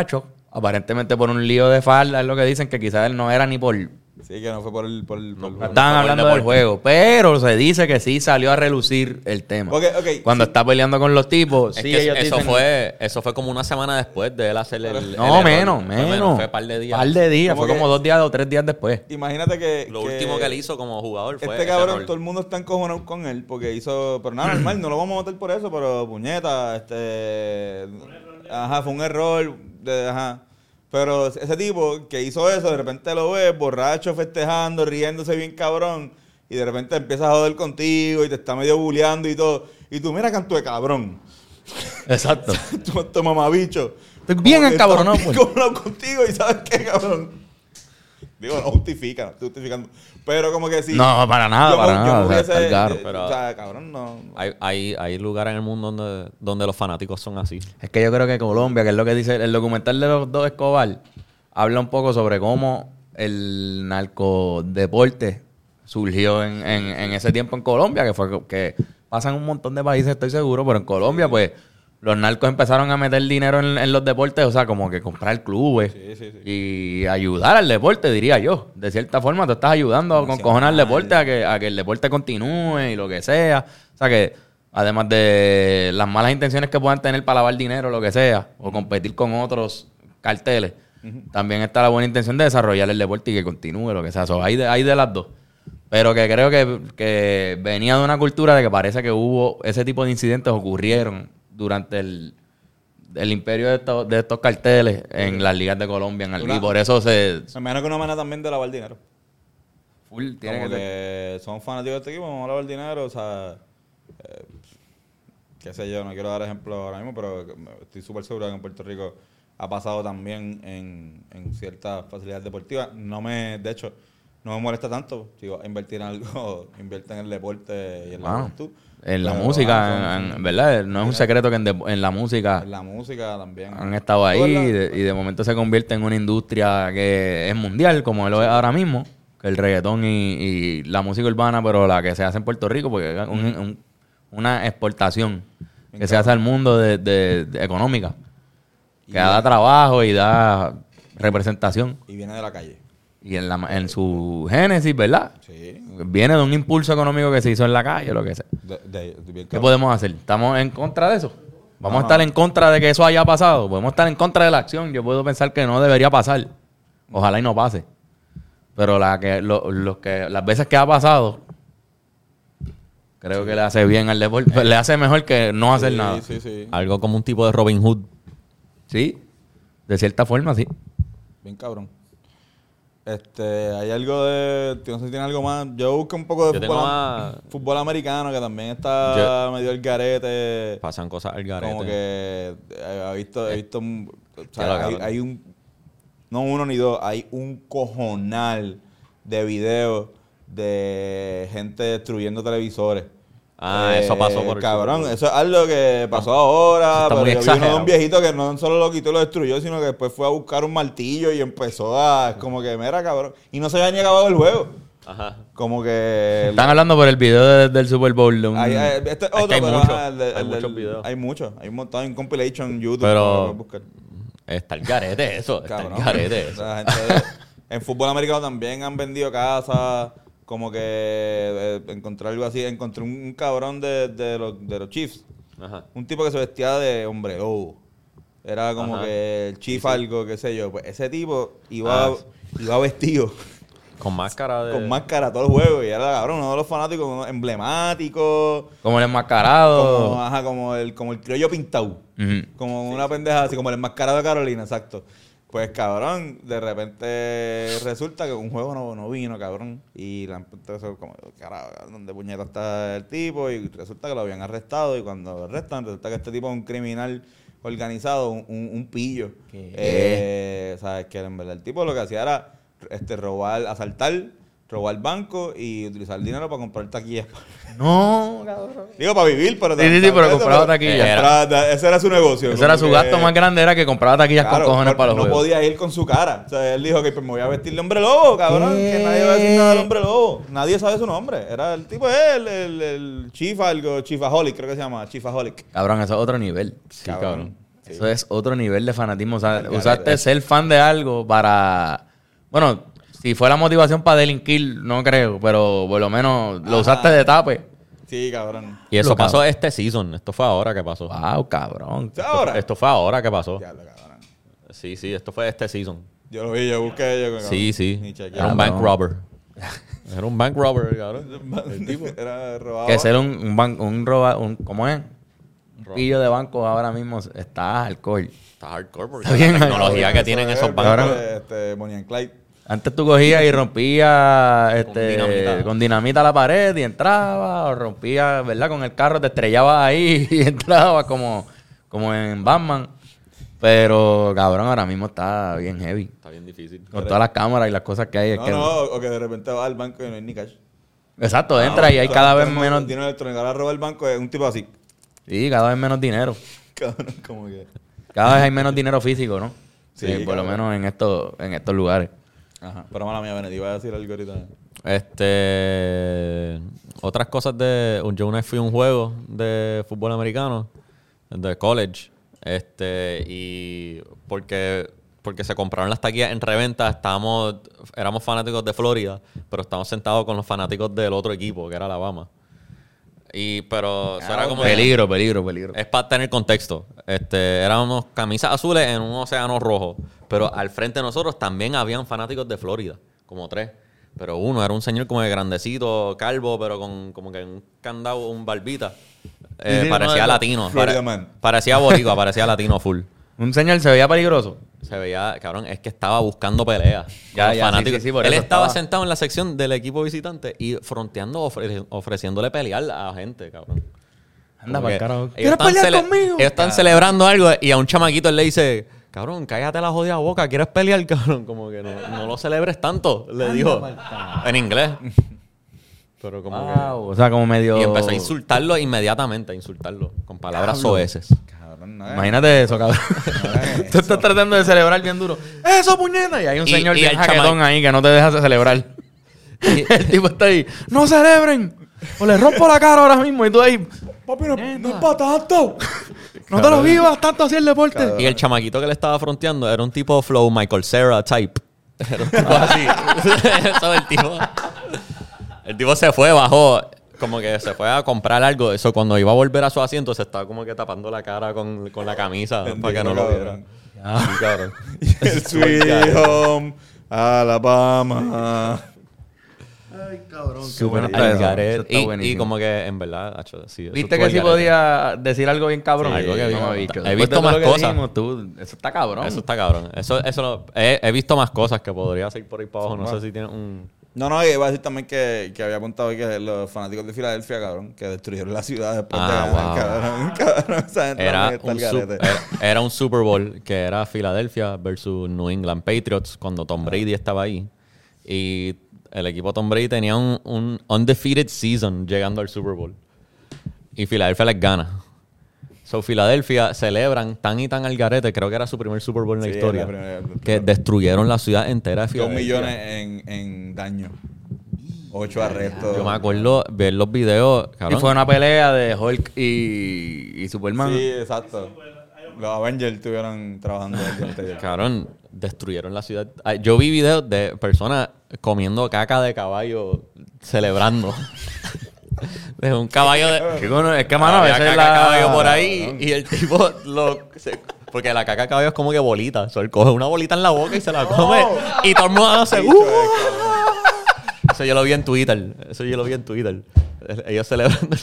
Aparentemente por un lío de falda, es lo que dicen, que quizás él no era ni por... Sí, que no fue por el... Por el, por el No estaban hablando del juego, pero se dice que sí salió a relucir el tema. Ok, ok, Cuando sí. está peleando con los tipos, Es sí, que ellos eso dicen... fue eso fue como una semana después de él hacer el, el No, error. menos, Fue menos. Fue un par de días. Par de días, Como fue que- como dos días o tres días después. Imagínate que... Lo que último que él hizo como jugador fue Este ese cabrón, error. todo el mundo está encojonado con él porque hizo... Pero nada, normal, no lo vamos a meter por eso, pero puñeta, este... Ajá, fue un error. De, ajá. Pero ese tipo que hizo eso, de repente lo ves borracho, festejando, riéndose bien cabrón, y de repente empieza a joder contigo y te está medio bulleando y todo. Y tú, mira, canto de cabrón. Exacto. tu, tu mamabicho. Estoy bien Como que encabronado, está pues. bien encabronado contigo y ¿sabes qué, cabrón? Digo, no justifica, no estoy justificando. Pero como que sí. No, para nada, yo me- para yo nada. me O sea, hubiese- está claro. eh, Pero- o sea, cabrón, no. Hay, hay, hay lugares en el mundo donde, donde los fanáticos son así. Es que yo creo que Colombia, que es lo que dice el documental de los dos Escobar, habla un poco sobre cómo el narcodeporte surgió en, en, en ese tiempo en Colombia, que fue que pasan un montón de países, estoy seguro, pero en Colombia, pues, los narcos empezaron a meter dinero en, en los deportes, o sea, como que comprar clubes Sí, sí, sí. y ayudar al deporte, diría yo. De cierta forma, tú estás ayudando con cojones al deporte a que, a que el deporte continúe y lo que sea. O sea, que además de las malas intenciones que puedan tener para lavar dinero, lo que sea, o competir con otros carteles, también está la buena intención de desarrollar el deporte y que continúe, lo que sea. So, hay, de, hay de las dos. Pero que creo que, que venía de una cultura de que parece que hubo ese tipo de incidentes ocurrieron durante el, el imperio de estos, de estos carteles en las ligas de Colombia. En el- Una- y por eso se... Me imagino que una manera también de lavar dinero. Full, tiene Como que que, ser- son fanáticos de este equipo, vamos a lavar dinero, o sea, eh, qué sé yo, no quiero dar ejemplos ahora mismo, pero estoy súper seguro que en Puerto Rico ha pasado también en, en ciertas facilidades deportivas. No me, de hecho, no me molesta tanto. Si vas a invertir en algo, invierte en el deporte y en la Mano, juventud. en la Pero, música, ah, son- en- en- ¿verdad? No es un secreto que en, de- en la música En la música también. han estado ahí ¿Tú, verdad? y de, y de momento se convierte en una industria que es mundial, como lo es ahora mismo, que el reggaetón y, y la música urbana, pero la que se hace en Puerto Rico, porque es un- un- una exportación que se hace al mundo de, de- de económica, que da trabajo y da representación. Y viene de la calle. Y en, la, en su génesis, ¿verdad? Sí. Viene de un impulso económico que se hizo en la calle, lo que sea. De, de- de- bien ¿Qué cabrón. podemos hacer? ¿Estamos en contra de eso? ¿Vamos No, a estar no. en contra de que eso haya pasado? ¿Podemos estar en contra de la acción? Yo puedo pensar que no debería pasar. Ojalá y no pase. Pero la que, lo- los que, las veces que ha pasado, creo que le hace bien al deporte. Le hace mejor que no hacer Sí, nada. Sí, sí. Algo como un tipo de Robin Hood. Sí, de cierta forma, sí. Bien cabrón. Este, hay algo de. No sé si tiene algo más. Yo busco un poco de Yo tengo fútbol, más- fútbol americano que también está medio el garete. Pasan cosas al garete. Como que eh, he visto, he visto un- o sea, Ya lo hay, cabrón. hay un no uno ni dos, hay un cojonal de videos de gente destruyendo televisores. Ah, eso pasó por el cabrón, Super Bowl. eso es algo que pasó ahora, está pero muy yo vi uno de exagerado. un viejito que no solo lo quitó y lo destruyó, sino que después fue a buscar un martillo y empezó a, como que, mira, cabrón, y no se había ni acabado el juego. Ajá. Como que... Están hablando por el video de- del Super Bowl. De un- Hay, hay- este es que otro, hay pero, mucho, ajá, el de- hay el del- muchos videos. Hay muchos, hay un montón, hay un compilation en YouTube. Pero- que lo puedes buscar. Está el garete eso. Está Cabrón. el garete O eso. sea, gente de- en fútbol americano también han vendido casas. Como que eh, encontré algo así. Encontré un, un cabrón de, de, los, de los Chiefs. Ajá. Un tipo que se vestía de hombre lobo. Era como Ajá. que el chief algo, qué sé yo. Pues ese tipo iba, Ah, iba vestido Con máscara de... con máscara todo el juego. Y era cabrón, uno de los fanáticos uno emblemático. Como el enmascarado. Como, ajá, como el, como el criollo pintado. Ujú. Como una pendeja así, como el enmascarado de Carolina, exacto. Pues cabrón, de repente resulta que un juego no, no vino, cabrón. Y la entonces como, carajo, ¿dónde puñeta está el tipo? Y resulta que lo habían arrestado. Y cuando lo arrestan, resulta que este tipo es un criminal organizado, un, un, un pillo. ¿Qué? Eh, ¿Sabes? Que en verdad el tipo lo que hacía era este, robar, asaltar, robar banco y utilizar el dinero para comprar taquillas. No, cabrón. Digo, para vivir, pero... Sí, sí, sí, pero compraba taquillas. Era- ese era su negocio. Ese era su como que- gasto más grande, era que compraba taquillas Claro, con cojones no, para los no juegos. podía ir con su cara. O sea, él dijo que pues me voy a vestir de hombre lobo, cabrón. ¿Qué? Que nadie va a decir nada del hombre lobo. Nadie sabe su nombre. Era el tipo, el, el, el chief algo, chiefaholic, creo que se llama, chiefaholic. Cabrón, eso es otro nivel. Sí, Cabrón. cabrón. Sí, Eso es otro nivel de fanatismo. O sea, Al usaste garete. ser fan de algo para... Bueno, si fue la motivación para delinquir, no creo. Pero por lo menos lo Ajá. usaste de tape. Sí, cabrón. Y eso Lo pasó cabrón. este season. Esto fue ahora que pasó. Wow, cabrón. ¿Sí, ahora? Esto fue ahora que pasó. Diablo, cabrón. Sí, sí, esto fue este season. Yo lo vi, yo busqué. Yo, Sí, sí. Ni chequeé. Era un Cabrón. bank robber. Era un bank robber, cabrón. El tipo era robado. Que ser un, un, ban- un roba... Un, ¿Cómo es? Un pillo de banco ahora mismo está alcohol. Está hardcore porque Está bien la tecnología Cabrón, que eso tienen es esos el bancos. banco de, Este, Bonnie and Clyde. Antes tú cogías y rompías este, dinamita. con dinamita la pared y entrabas, o rompías, ¿verdad? Con el carro te estrellabas ahí y entrabas como, como en Batman. Pero, cabrón, ahora mismo está bien heavy. Está bien difícil. Con todas las cámaras y las cosas que hay. es No, que- no, o que de repente va al banco y no hay ni cash. Exacto, entra y hay cada vez Tenemos menos... dinero electrónico. Ahora roba el banco es un tipo así. Sí, cada vez menos dinero. Cabrón, como que... Cada vez hay menos dinero físico, ¿no? Sí, Sí, por lo cabrón. menos en estos, en estos lugares. Ajá. Pero mala mía, Benet, iba a decir algo ahorita. Este. Otras cosas de. Yo una vez fui a un juego de fútbol americano, de college. Este. Y. Porque. Porque se compraron las taquillas en reventa. Estábamos. Éramos fanáticos de Florida. Pero estábamos sentados con los fanáticos del otro equipo, que era Alabama. Y. Pero. Eso era como. Peligro, peligro, peligro. Es para tener contexto. Este, éramos camisas azules en un océano rojo. Pero al frente de nosotros también habían fanáticos de Florida, como tres. Pero uno era un señor como de grandecito, calvo, pero con como que un candado, un barbita. Eh, Sí, sí, parecía no, latino. Florida Pare- man. Parecía boricua, parecía latino full. Un señor se veía peligroso. Se veía, cabrón, es que estaba buscando peleas. Ya, Con los ya, sí, fanáticos. sí, sí, por Él eso estaba, estaba. sentado en la sección del equipo visitante y fronteando, ofre- ofreciéndole pelear a gente, cabrón. Anda Como para el que carajo. ellos ¿Quieres están pelear cele- conmigo? Ellos están celebrando algo y a un chamaquito él le dice, cabrón, cállate la jodida boca, ¿quieres pelear, cabrón? Como que no, no lo celebres tanto, le dijo en inglés. Pero como Wow, o sea, como medio... que... Y empezó a insultarlo inmediatamente, a insultarlo, con palabras Diablo. soeces. Cabrón, no es. Imagínate eso, cabrón. hagan Tú estás tratando de celebrar bien duro. ¡Eso, puñeta! Y hay un Y- señor y bien el jaquetón chama- ahí que no te deja de celebrar. Y el tipo está ahí. ¡No celebren! O le rompo la cara ahora mismo. Y tú ahí... Papi, no, no es para tanto. ¡No te lo vivas tanto así el deporte! Y el chamaquito que le estaba fronteando era un tipo flow Michael Cera type. Era un tipo así. Eso, el tipo... El tipo se fue, bajó, como que se fue a comprar algo. Eso cuando iba a volver a su asiento se estaba como que tapando la cara con, con la camisa para que no lo vieran. Sí, cabrón. El Sweet Home Alabama. Ay, cabrón. Qué Súper bueno al está eso. garete. Eso está Y, y buenísimo. como que en verdad, acho, sí, eso ¿Viste estuvo que sí al garete. podía decir algo bien cabrón? Sí, algo que No, dijo. bicho. He Después visto de todo más lo que cosas. dijimos, tú, eso está cabrón. Eso está cabrón. Eso, eso lo- he, he visto más cosas que podría seguir por ahí para abajo. No sé si tiene un... No, no, iba a decir también que, que había apuntado hoy que los fanáticos de Filadelfia, cabrón, que destruyeron la ciudad después Ah, de ganar, wow. cabrón, cabrón. Esa gente Era también está un, al sup- garete. era, era un Super Bowl que era Filadelfia versus New England Patriots cuando Tom Brady estaba ahí. Y el equipo Tom Brady tenía un, un undefeated season llegando al Super Bowl. Y Filadelfia les gana. So, Filadelfia celebran tan y tan al garete, creo que era su primer Super Bowl en la Sí, historia, la primera- que destruyeron la ciudad entera de Dos Filadelfia. millones en, en daño. Ocho arrestos. Yo me acuerdo ver los videos, Y cabrón. fue una pelea de Hulk y, y Superman. Sí, exacto. Los Avengers estuvieron trabajando el día anterior. Cabrón, destruyeron la ciudad. Ah, yo vi videos de personas comiendo caca de caballo, celebrando. De un caballo de... Que bueno, es que, mano, a Había veces caca de la... caballo por ahí y el tipo lo... se- porque la caca de caballo es como que bolita. O sea, él coge una bolita en la boca y se la come. Y todo el mundo hace... Bicho, "Uh". eh, cabrón. Eso yo lo vi en Twitter. Eso yo lo vi en Twitter. Ellos celebrando...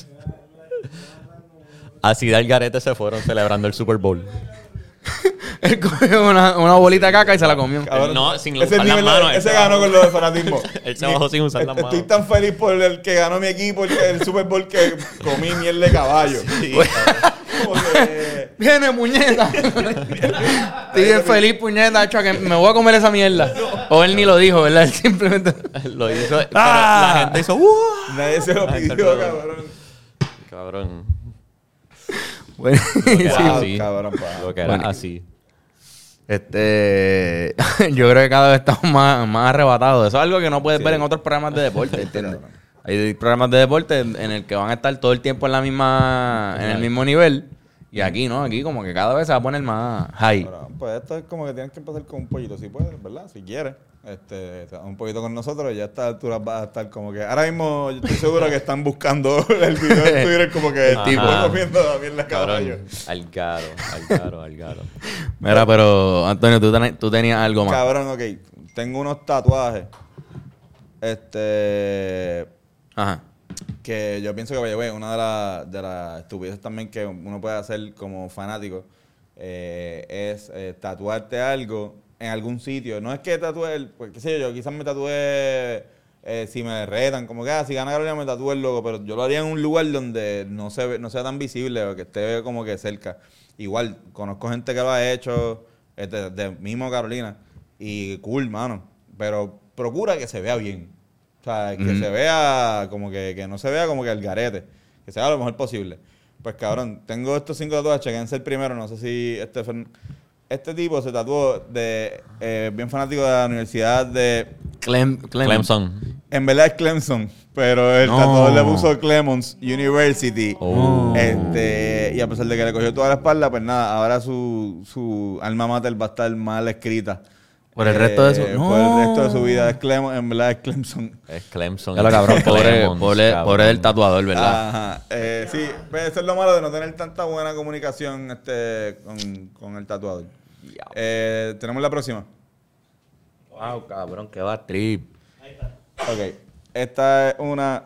Así de al garete se fueron celebrando el Super Bowl. Él cogió una, una bolita de caca y se la comió. Cabrón, No, sin ese usar las nivel de- manos, Ese él ganó trabajó. con lo de fanatismo. Él se bajó sin usar las Estoy manos. tan feliz por el que ganó mi equipo, el, el Super Bowl, que comí miel de caballo. Como que- Viene, puñeta. Estoy bien feliz, puñeta, hecho, que me voy a comer esa mierda. O él ni lo dijo, ¿verdad? Él simplemente... Lo hizo, pero Ah. la gente hizo... "Uh". Nadie se lo La gente pidió, lo- cabrón. Cabrón. Buenísimo. Era Wow, así. cabrón, pa. Lo que era Bueno. así. Este, yo creo que cada vez estamos más, más arrebatados. Eso es algo que no puedes Sí. ver en otros programas de deporte, ¿entiendes? Hay programas de deporte en el que van a estar todo el tiempo en la misma, en el mismo nivel Y aquí, ¿no? Aquí como que cada vez se va a poner más high. Pero, pues esto es como que tienes que empezar con un pollito, si puedes, ¿verdad? Si quieres. Este, te das un poquito con nosotros y ya a esta altura vas a estar como que... Ahora mismo yo estoy seguro que están buscando el video de Twitter como que el tipo Ajá. comiendo a mierda caballo. Cabrón. Algaro, Algaro, Algaro. Mira, pero Antonio, tú, ten- tú tenías algo más. Cabrón, ok. Tengo unos tatuajes. Este... Ajá. Que yo pienso que, vaya, güey, una de las de las estupideces también que uno puede hacer como fanático eh, es eh, tatuarte algo en algún sitio. No es que tatúe, el, pues qué sé yo, yo quizás me tatúe eh, si me retan, como que ah, si gana Carolina me tatúe el logo, pero yo lo haría en un lugar donde no se ve, no sea tan visible o que esté como que cerca. Igual, conozco gente que lo ha hecho, este, de mismo Carolina, y cool, mano, pero procura que se vea bien. O sea, que Ujú. se vea como que, que no se vea como que el garete. Que se vea lo mejor posible. Pues cabrón, tengo estos cinco tatuajes, chequense el primero, no sé si este Fern- este tipo se tatuó de eh, bien fanático de la universidad de Clem, Clem- Clemson. en verdad es Clemson, pero el No. tatuador le puso Clemons University. Oh. Este, y a pesar de que le cogió toda la espalda, pues nada, ahora su, su alma mater va a estar mal escrita. Por el resto de su- Eh, no. Por el resto de su vida es Clemson, en verdad es Clemson. Es Clemson. Ya lo cabrón, pobre, Clemons, pobre, cabrón. pobre del tatuador, ¿verdad? Ajá. Eh, sí, pues eso es lo malo de no tener tanta buena comunicación este, con, con el tatuador. Eh, tenemos la próxima. Wow, cabrón, qué va trip. Ok. Esta es una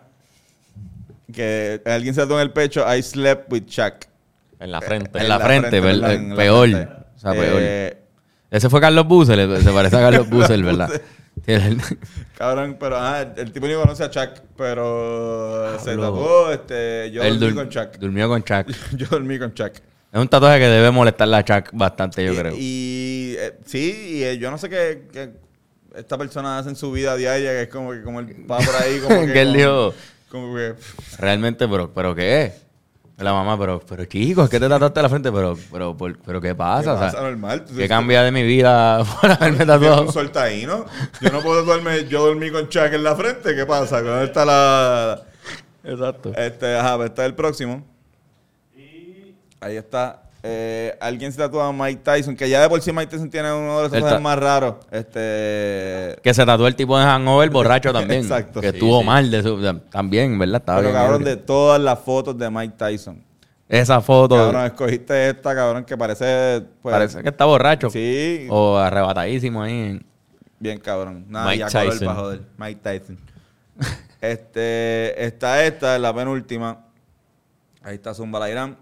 que alguien se tatuó en el pecho. I slept with Shaq. En la frente. En la frente, ¿verdad? ¿verdad? En la Peor. frente. O sea, peor. Eh, Ese fue Carlos Buser, se parece a Carlos Buser, ¿verdad? Tiene- Cabrón, pero ajá, el, el tipo ni conoce a Chuck, pero se Pablo. tatuó, este, yo Él dormí dur- con Chuck. durmió con Chuck. Yo dormí con Chuck. Es un tatuaje que debe molestarle a Chuck bastante, yo y, creo. Y eh, sí, y eh, yo no sé qué, qué esta persona hace en su vida diaria, que es como que como él va por ahí, como que... Que él con- dijo- Como que... Realmente, pero, pero ¿qué es? La mamá, pero, pero chicos, ¿qué te tatuaste la frente? Pero, pero, por- pero ¿qué pasa? ¿Qué O sea, pasa? Normal. Tú- ¿qué tú- cambia de mi vida por haberme Tienes tatuado? un soltaíno. Yo no puedo tatuarme, yo dormí con Chuck en la frente. ¿Qué pasa? ¿Dónde está la...? Exacto. Este, ajá, pues está el próximo. Ahí está. Eh, alguien se tatuó a Mike Tyson, que ya de por sí Mike Tyson tiene uno de los El tatuajes ta- más raros. Este... Que se tatuó el tipo de hangover borracho también. Exacto. Que Sí, estuvo sí. mal de su... de- también, ¿verdad? Estaba Pero bien cabrón, ebrio. de todas las fotos de Mike Tyson. Esa foto Cabrón, escogiste esta, cabrón, que parece... Pues, parece que está borracho. Sí, O arrebatadísimo ahí. bien cabrón. Nada, Mike ya color Tyson. para joder. Mike Tyson. este, está esta, la penúltima. Ahí está Zumba Lairán.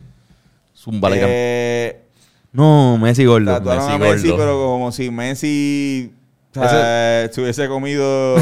Zumba la gran- Eh, No, Messi gordo. tatuaron Messi a Messi, gordo. pero como si Messi o sea, se hubiese comido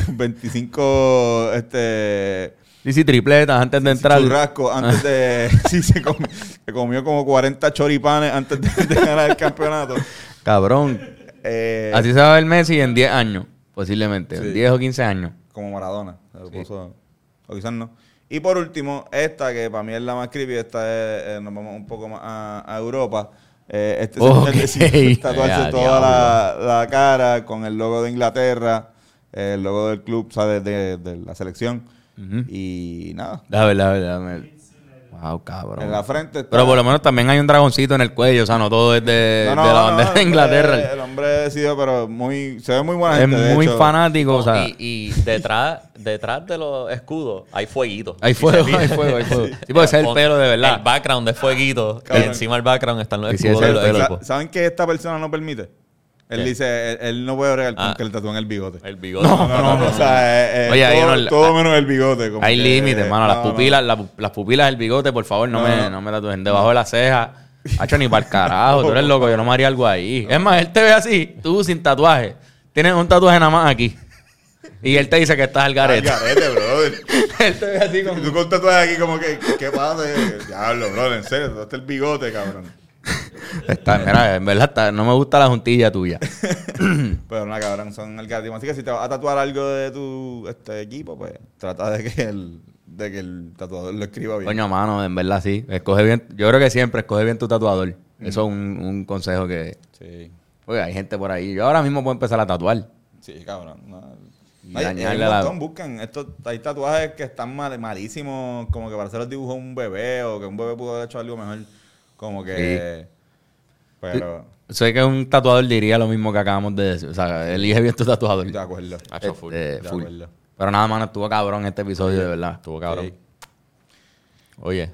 veinticinco este, Sí, sí, tripletas antes de entrar. churrascos antes de... sí, se comió, se comió como cuarenta choripanes antes de, de ganar el campeonato. Cabrón. Eh, Así se va a ver Messi en diez años, posiblemente. Sí. En diez o quince años. Como Maradona. Se lo puso- o quizás no. Y por último, esta que para mí es la más creepy, esta es, eh, nos vamos un poco más a, a Europa. Eh, este Ok. señor decidió tatuarse Ya, toda la, la cara con el logo de Inglaterra, eh, el logo del club, o sea, de, de- de la selección. Ujú. Y nada, La verdad, la verdad. Wow, cabrón. en la frente está... Pero por lo menos también hay un dragoncito en el cuello. O sea, no todo es de, No, no, de la no, bandera el de hombre- Inglaterra. El hombre decidió, pero muy, se ve muy buena Es gente. de muy hecho. fanático. O sea, y, y detrás, detrás de los escudos hay fueguitos. hay Si fuego, se hay fijan. fuego, hay fuego. Sí, puede ser el Pon- pelo de verdad. El background es fueguito. Cabrón. Y encima del background están los Y si escudos ese de es el los pelo. equipos. Sa- ¿Saben que esta persona no permite? Él ¿Qué? dice, él, él no puede bregar con Ah. que le tatúen el bigote. El bigote. No, no, no, o sea, eh, eh, Oye, hay todo, uno- todo menos el bigote. como Hay que, límites, mano. Las no, no. pupilas, la- las pupilas del bigote, por favor, no, No, me, no. no me tatúen. Debajo de la ceja. Hacho, ni para el carajo. Tú eres loco, yo no me haría algo ahí. Es más, él te ve así, tú sin tatuaje. Tienes un tatuaje nada más aquí. Y él te dice que estás al Al garete. garete, brother. Él te ve así Y como... tú con tatuajes aquí como que, ¿qué pasa? Diablo, brother, en serio, tatuaste el bigote, cabrón. Está, mira, en verdad está- no me gusta la juntilla tuya. Pero no, cabrón, son el gato. Así que si te vas a tatuar algo de tu este equipo, pues trata de que el, de que el tatuador lo escriba bien. Coño, mano, en verdad sí. Escoge bien. Yo creo que siempre escoge bien tu tatuador. Eso es un, un consejo que... Sí, Porque hay gente por ahí. Yo ahora mismo puedo empezar a tatuar. sí, cabrón. No. Y Hay, hay dañarle un la- montón, buscan. Estos, hay tatuajes que están mal, malísimos, como que para hacer los dibujos a un bebé o que un bebé pudo haber hecho algo mejor. Como que... Pero... Sé que un tatuador diría lo mismo que acabamos de decir. O sea, elige bien tu tatuador. De acuerdo. Hacho full. Este, De full. acuerdo. Pero nada, mano, estuvo cabrón este episodio, de verdad. Estuvo cabrón. Sí. Oye.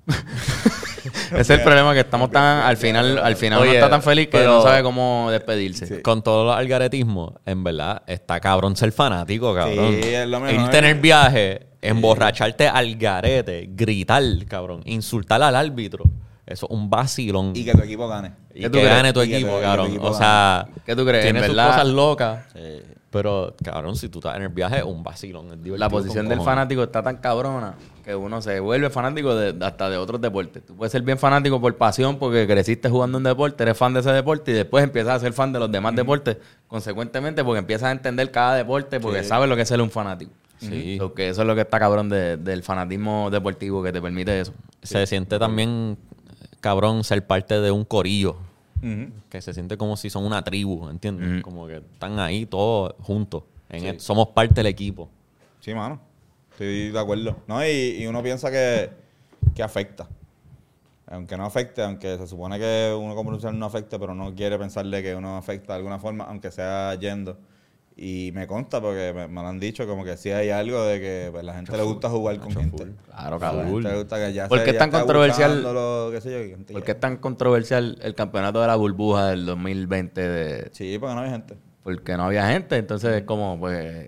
Ese es el problema, que estamos tan... Al final, al final Oye, uno está tan feliz que pero- no sabe cómo despedirse. Sí. Con todos los algaretismos, en verdad, está cabrón ser fanático, cabrón. Sí, es lo mejor. Irte en el viaje, emborracharte al garete, gritar, cabrón, insultar al árbitro. Eso es un vacilón. Y que tu equipo gane. Y ¿Qué que tú crees? gane tu Y que equipo, tu- que tu cabrón. equipo O sea, ¿Qué tú crees? tiene En sus verdad- cosas locas. Sí. Pero, cabrón, si tú estás en el viaje, es un vacilón. Es divertido La posición con del cojones. fanático está tan cabrona que uno se vuelve fanático de, hasta de otros deportes. Tú puedes ser bien fanático por pasión porque creciste jugando un deporte, eres fan de ese deporte y después empiezas a ser fan de los demás deportes, consecuentemente porque empiezas a entender cada deporte porque Sí. sabes lo que es ser un fanático. Sí. Porque eso es lo que está cabrón de- del fanatismo deportivo que te permite eso. Se siente también, cabrón, ser parte de un corillo. Ujú. Que se siente como si son una tribu, ¿entiendes? Ujú. Como que están ahí todos juntos. En Sí. el- somos parte del equipo. Sí, mano. Estoy de acuerdo. No, y, y uno piensa que, que afecta. Aunque no afecte, aunque se supone que uno como profesional no afecta, pero no quiere pensarle que uno afecta de alguna forma, aunque sea yendo. Y me consta porque me, me lo han dicho, como que sí hay algo de que pues, la gente le gusta jugar con gente. Claro, A la cabrón. gente le gusta que ya ¿Por se- qué es ya tan está controversial? buscándolo, qué sé yo, que gente ¿Por ya- qué es tan controversial el campeonato de la burbuja del dos mil veinte? De, Sí, porque no hay gente. porque no había gente, entonces es como, pues,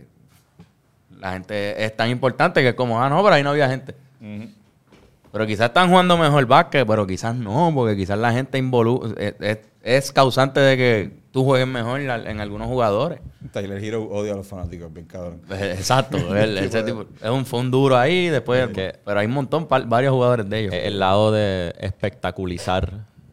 la gente es tan importante que es como, ah, no, pero ahí no había gente. Ujú. Pero quizás están jugando mejor básquet, pero quizás no, porque quizás la gente involu es, es- es causante de que tú juegues mejor en, en algunos jugadores. Tyler Hero odia a los fanáticos, bien cabrón. Eh, Exacto, él- ese tipo, es un, fue un duro ahí, después, Que- pero hay un montón, par- varios jugadores de ellos. Es el lado de espectaculizar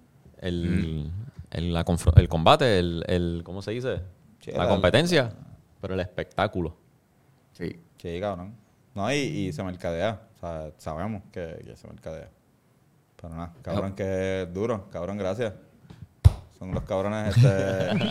el, el, la confro- el combate, el, el- ¿cómo se dice? Sí, la la- competencia, pero el espectáculo. Sí. Sí, cabrón. No, y, y se mercadea. O sea, sabemos que, que se mercadea. Pero nada, cabrón, que es duro. Cabrón, gracias. Son los cabrones este...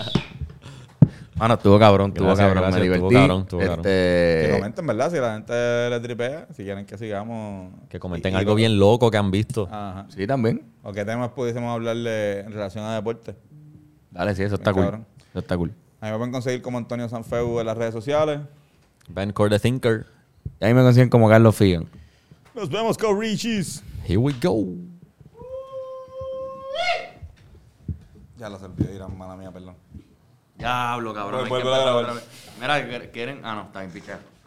Mano, estuvo cabrón, estuvo Gracias, cabrón, gracias, me estuvo divertí. cabrón, estuvo cabrón. que Este, comenten, ¿verdad? Si la gente le tripea, si quieren que sigamos... Que comenten Y- y algo lo- bien loco que han visto. Ajá. sí, también. ¿O qué temas pudiésemos hablarle en relación a deporte? Dale, sí, eso está Bien, cool. cabrón. Eso está cool. A mí me pueden conseguir como Antonio Sanfeu en las redes sociales. Ben Core the Thinker. Y ahí me consiguen como Carlos Figan. Nos vemos con Richies. Here we go. Ya lo olvidé, Irán, mala mía, perdón. Diablo, cabrón. Vuelve a grabar. Mira, ¿quieren? Ah, no, está bien, pichar.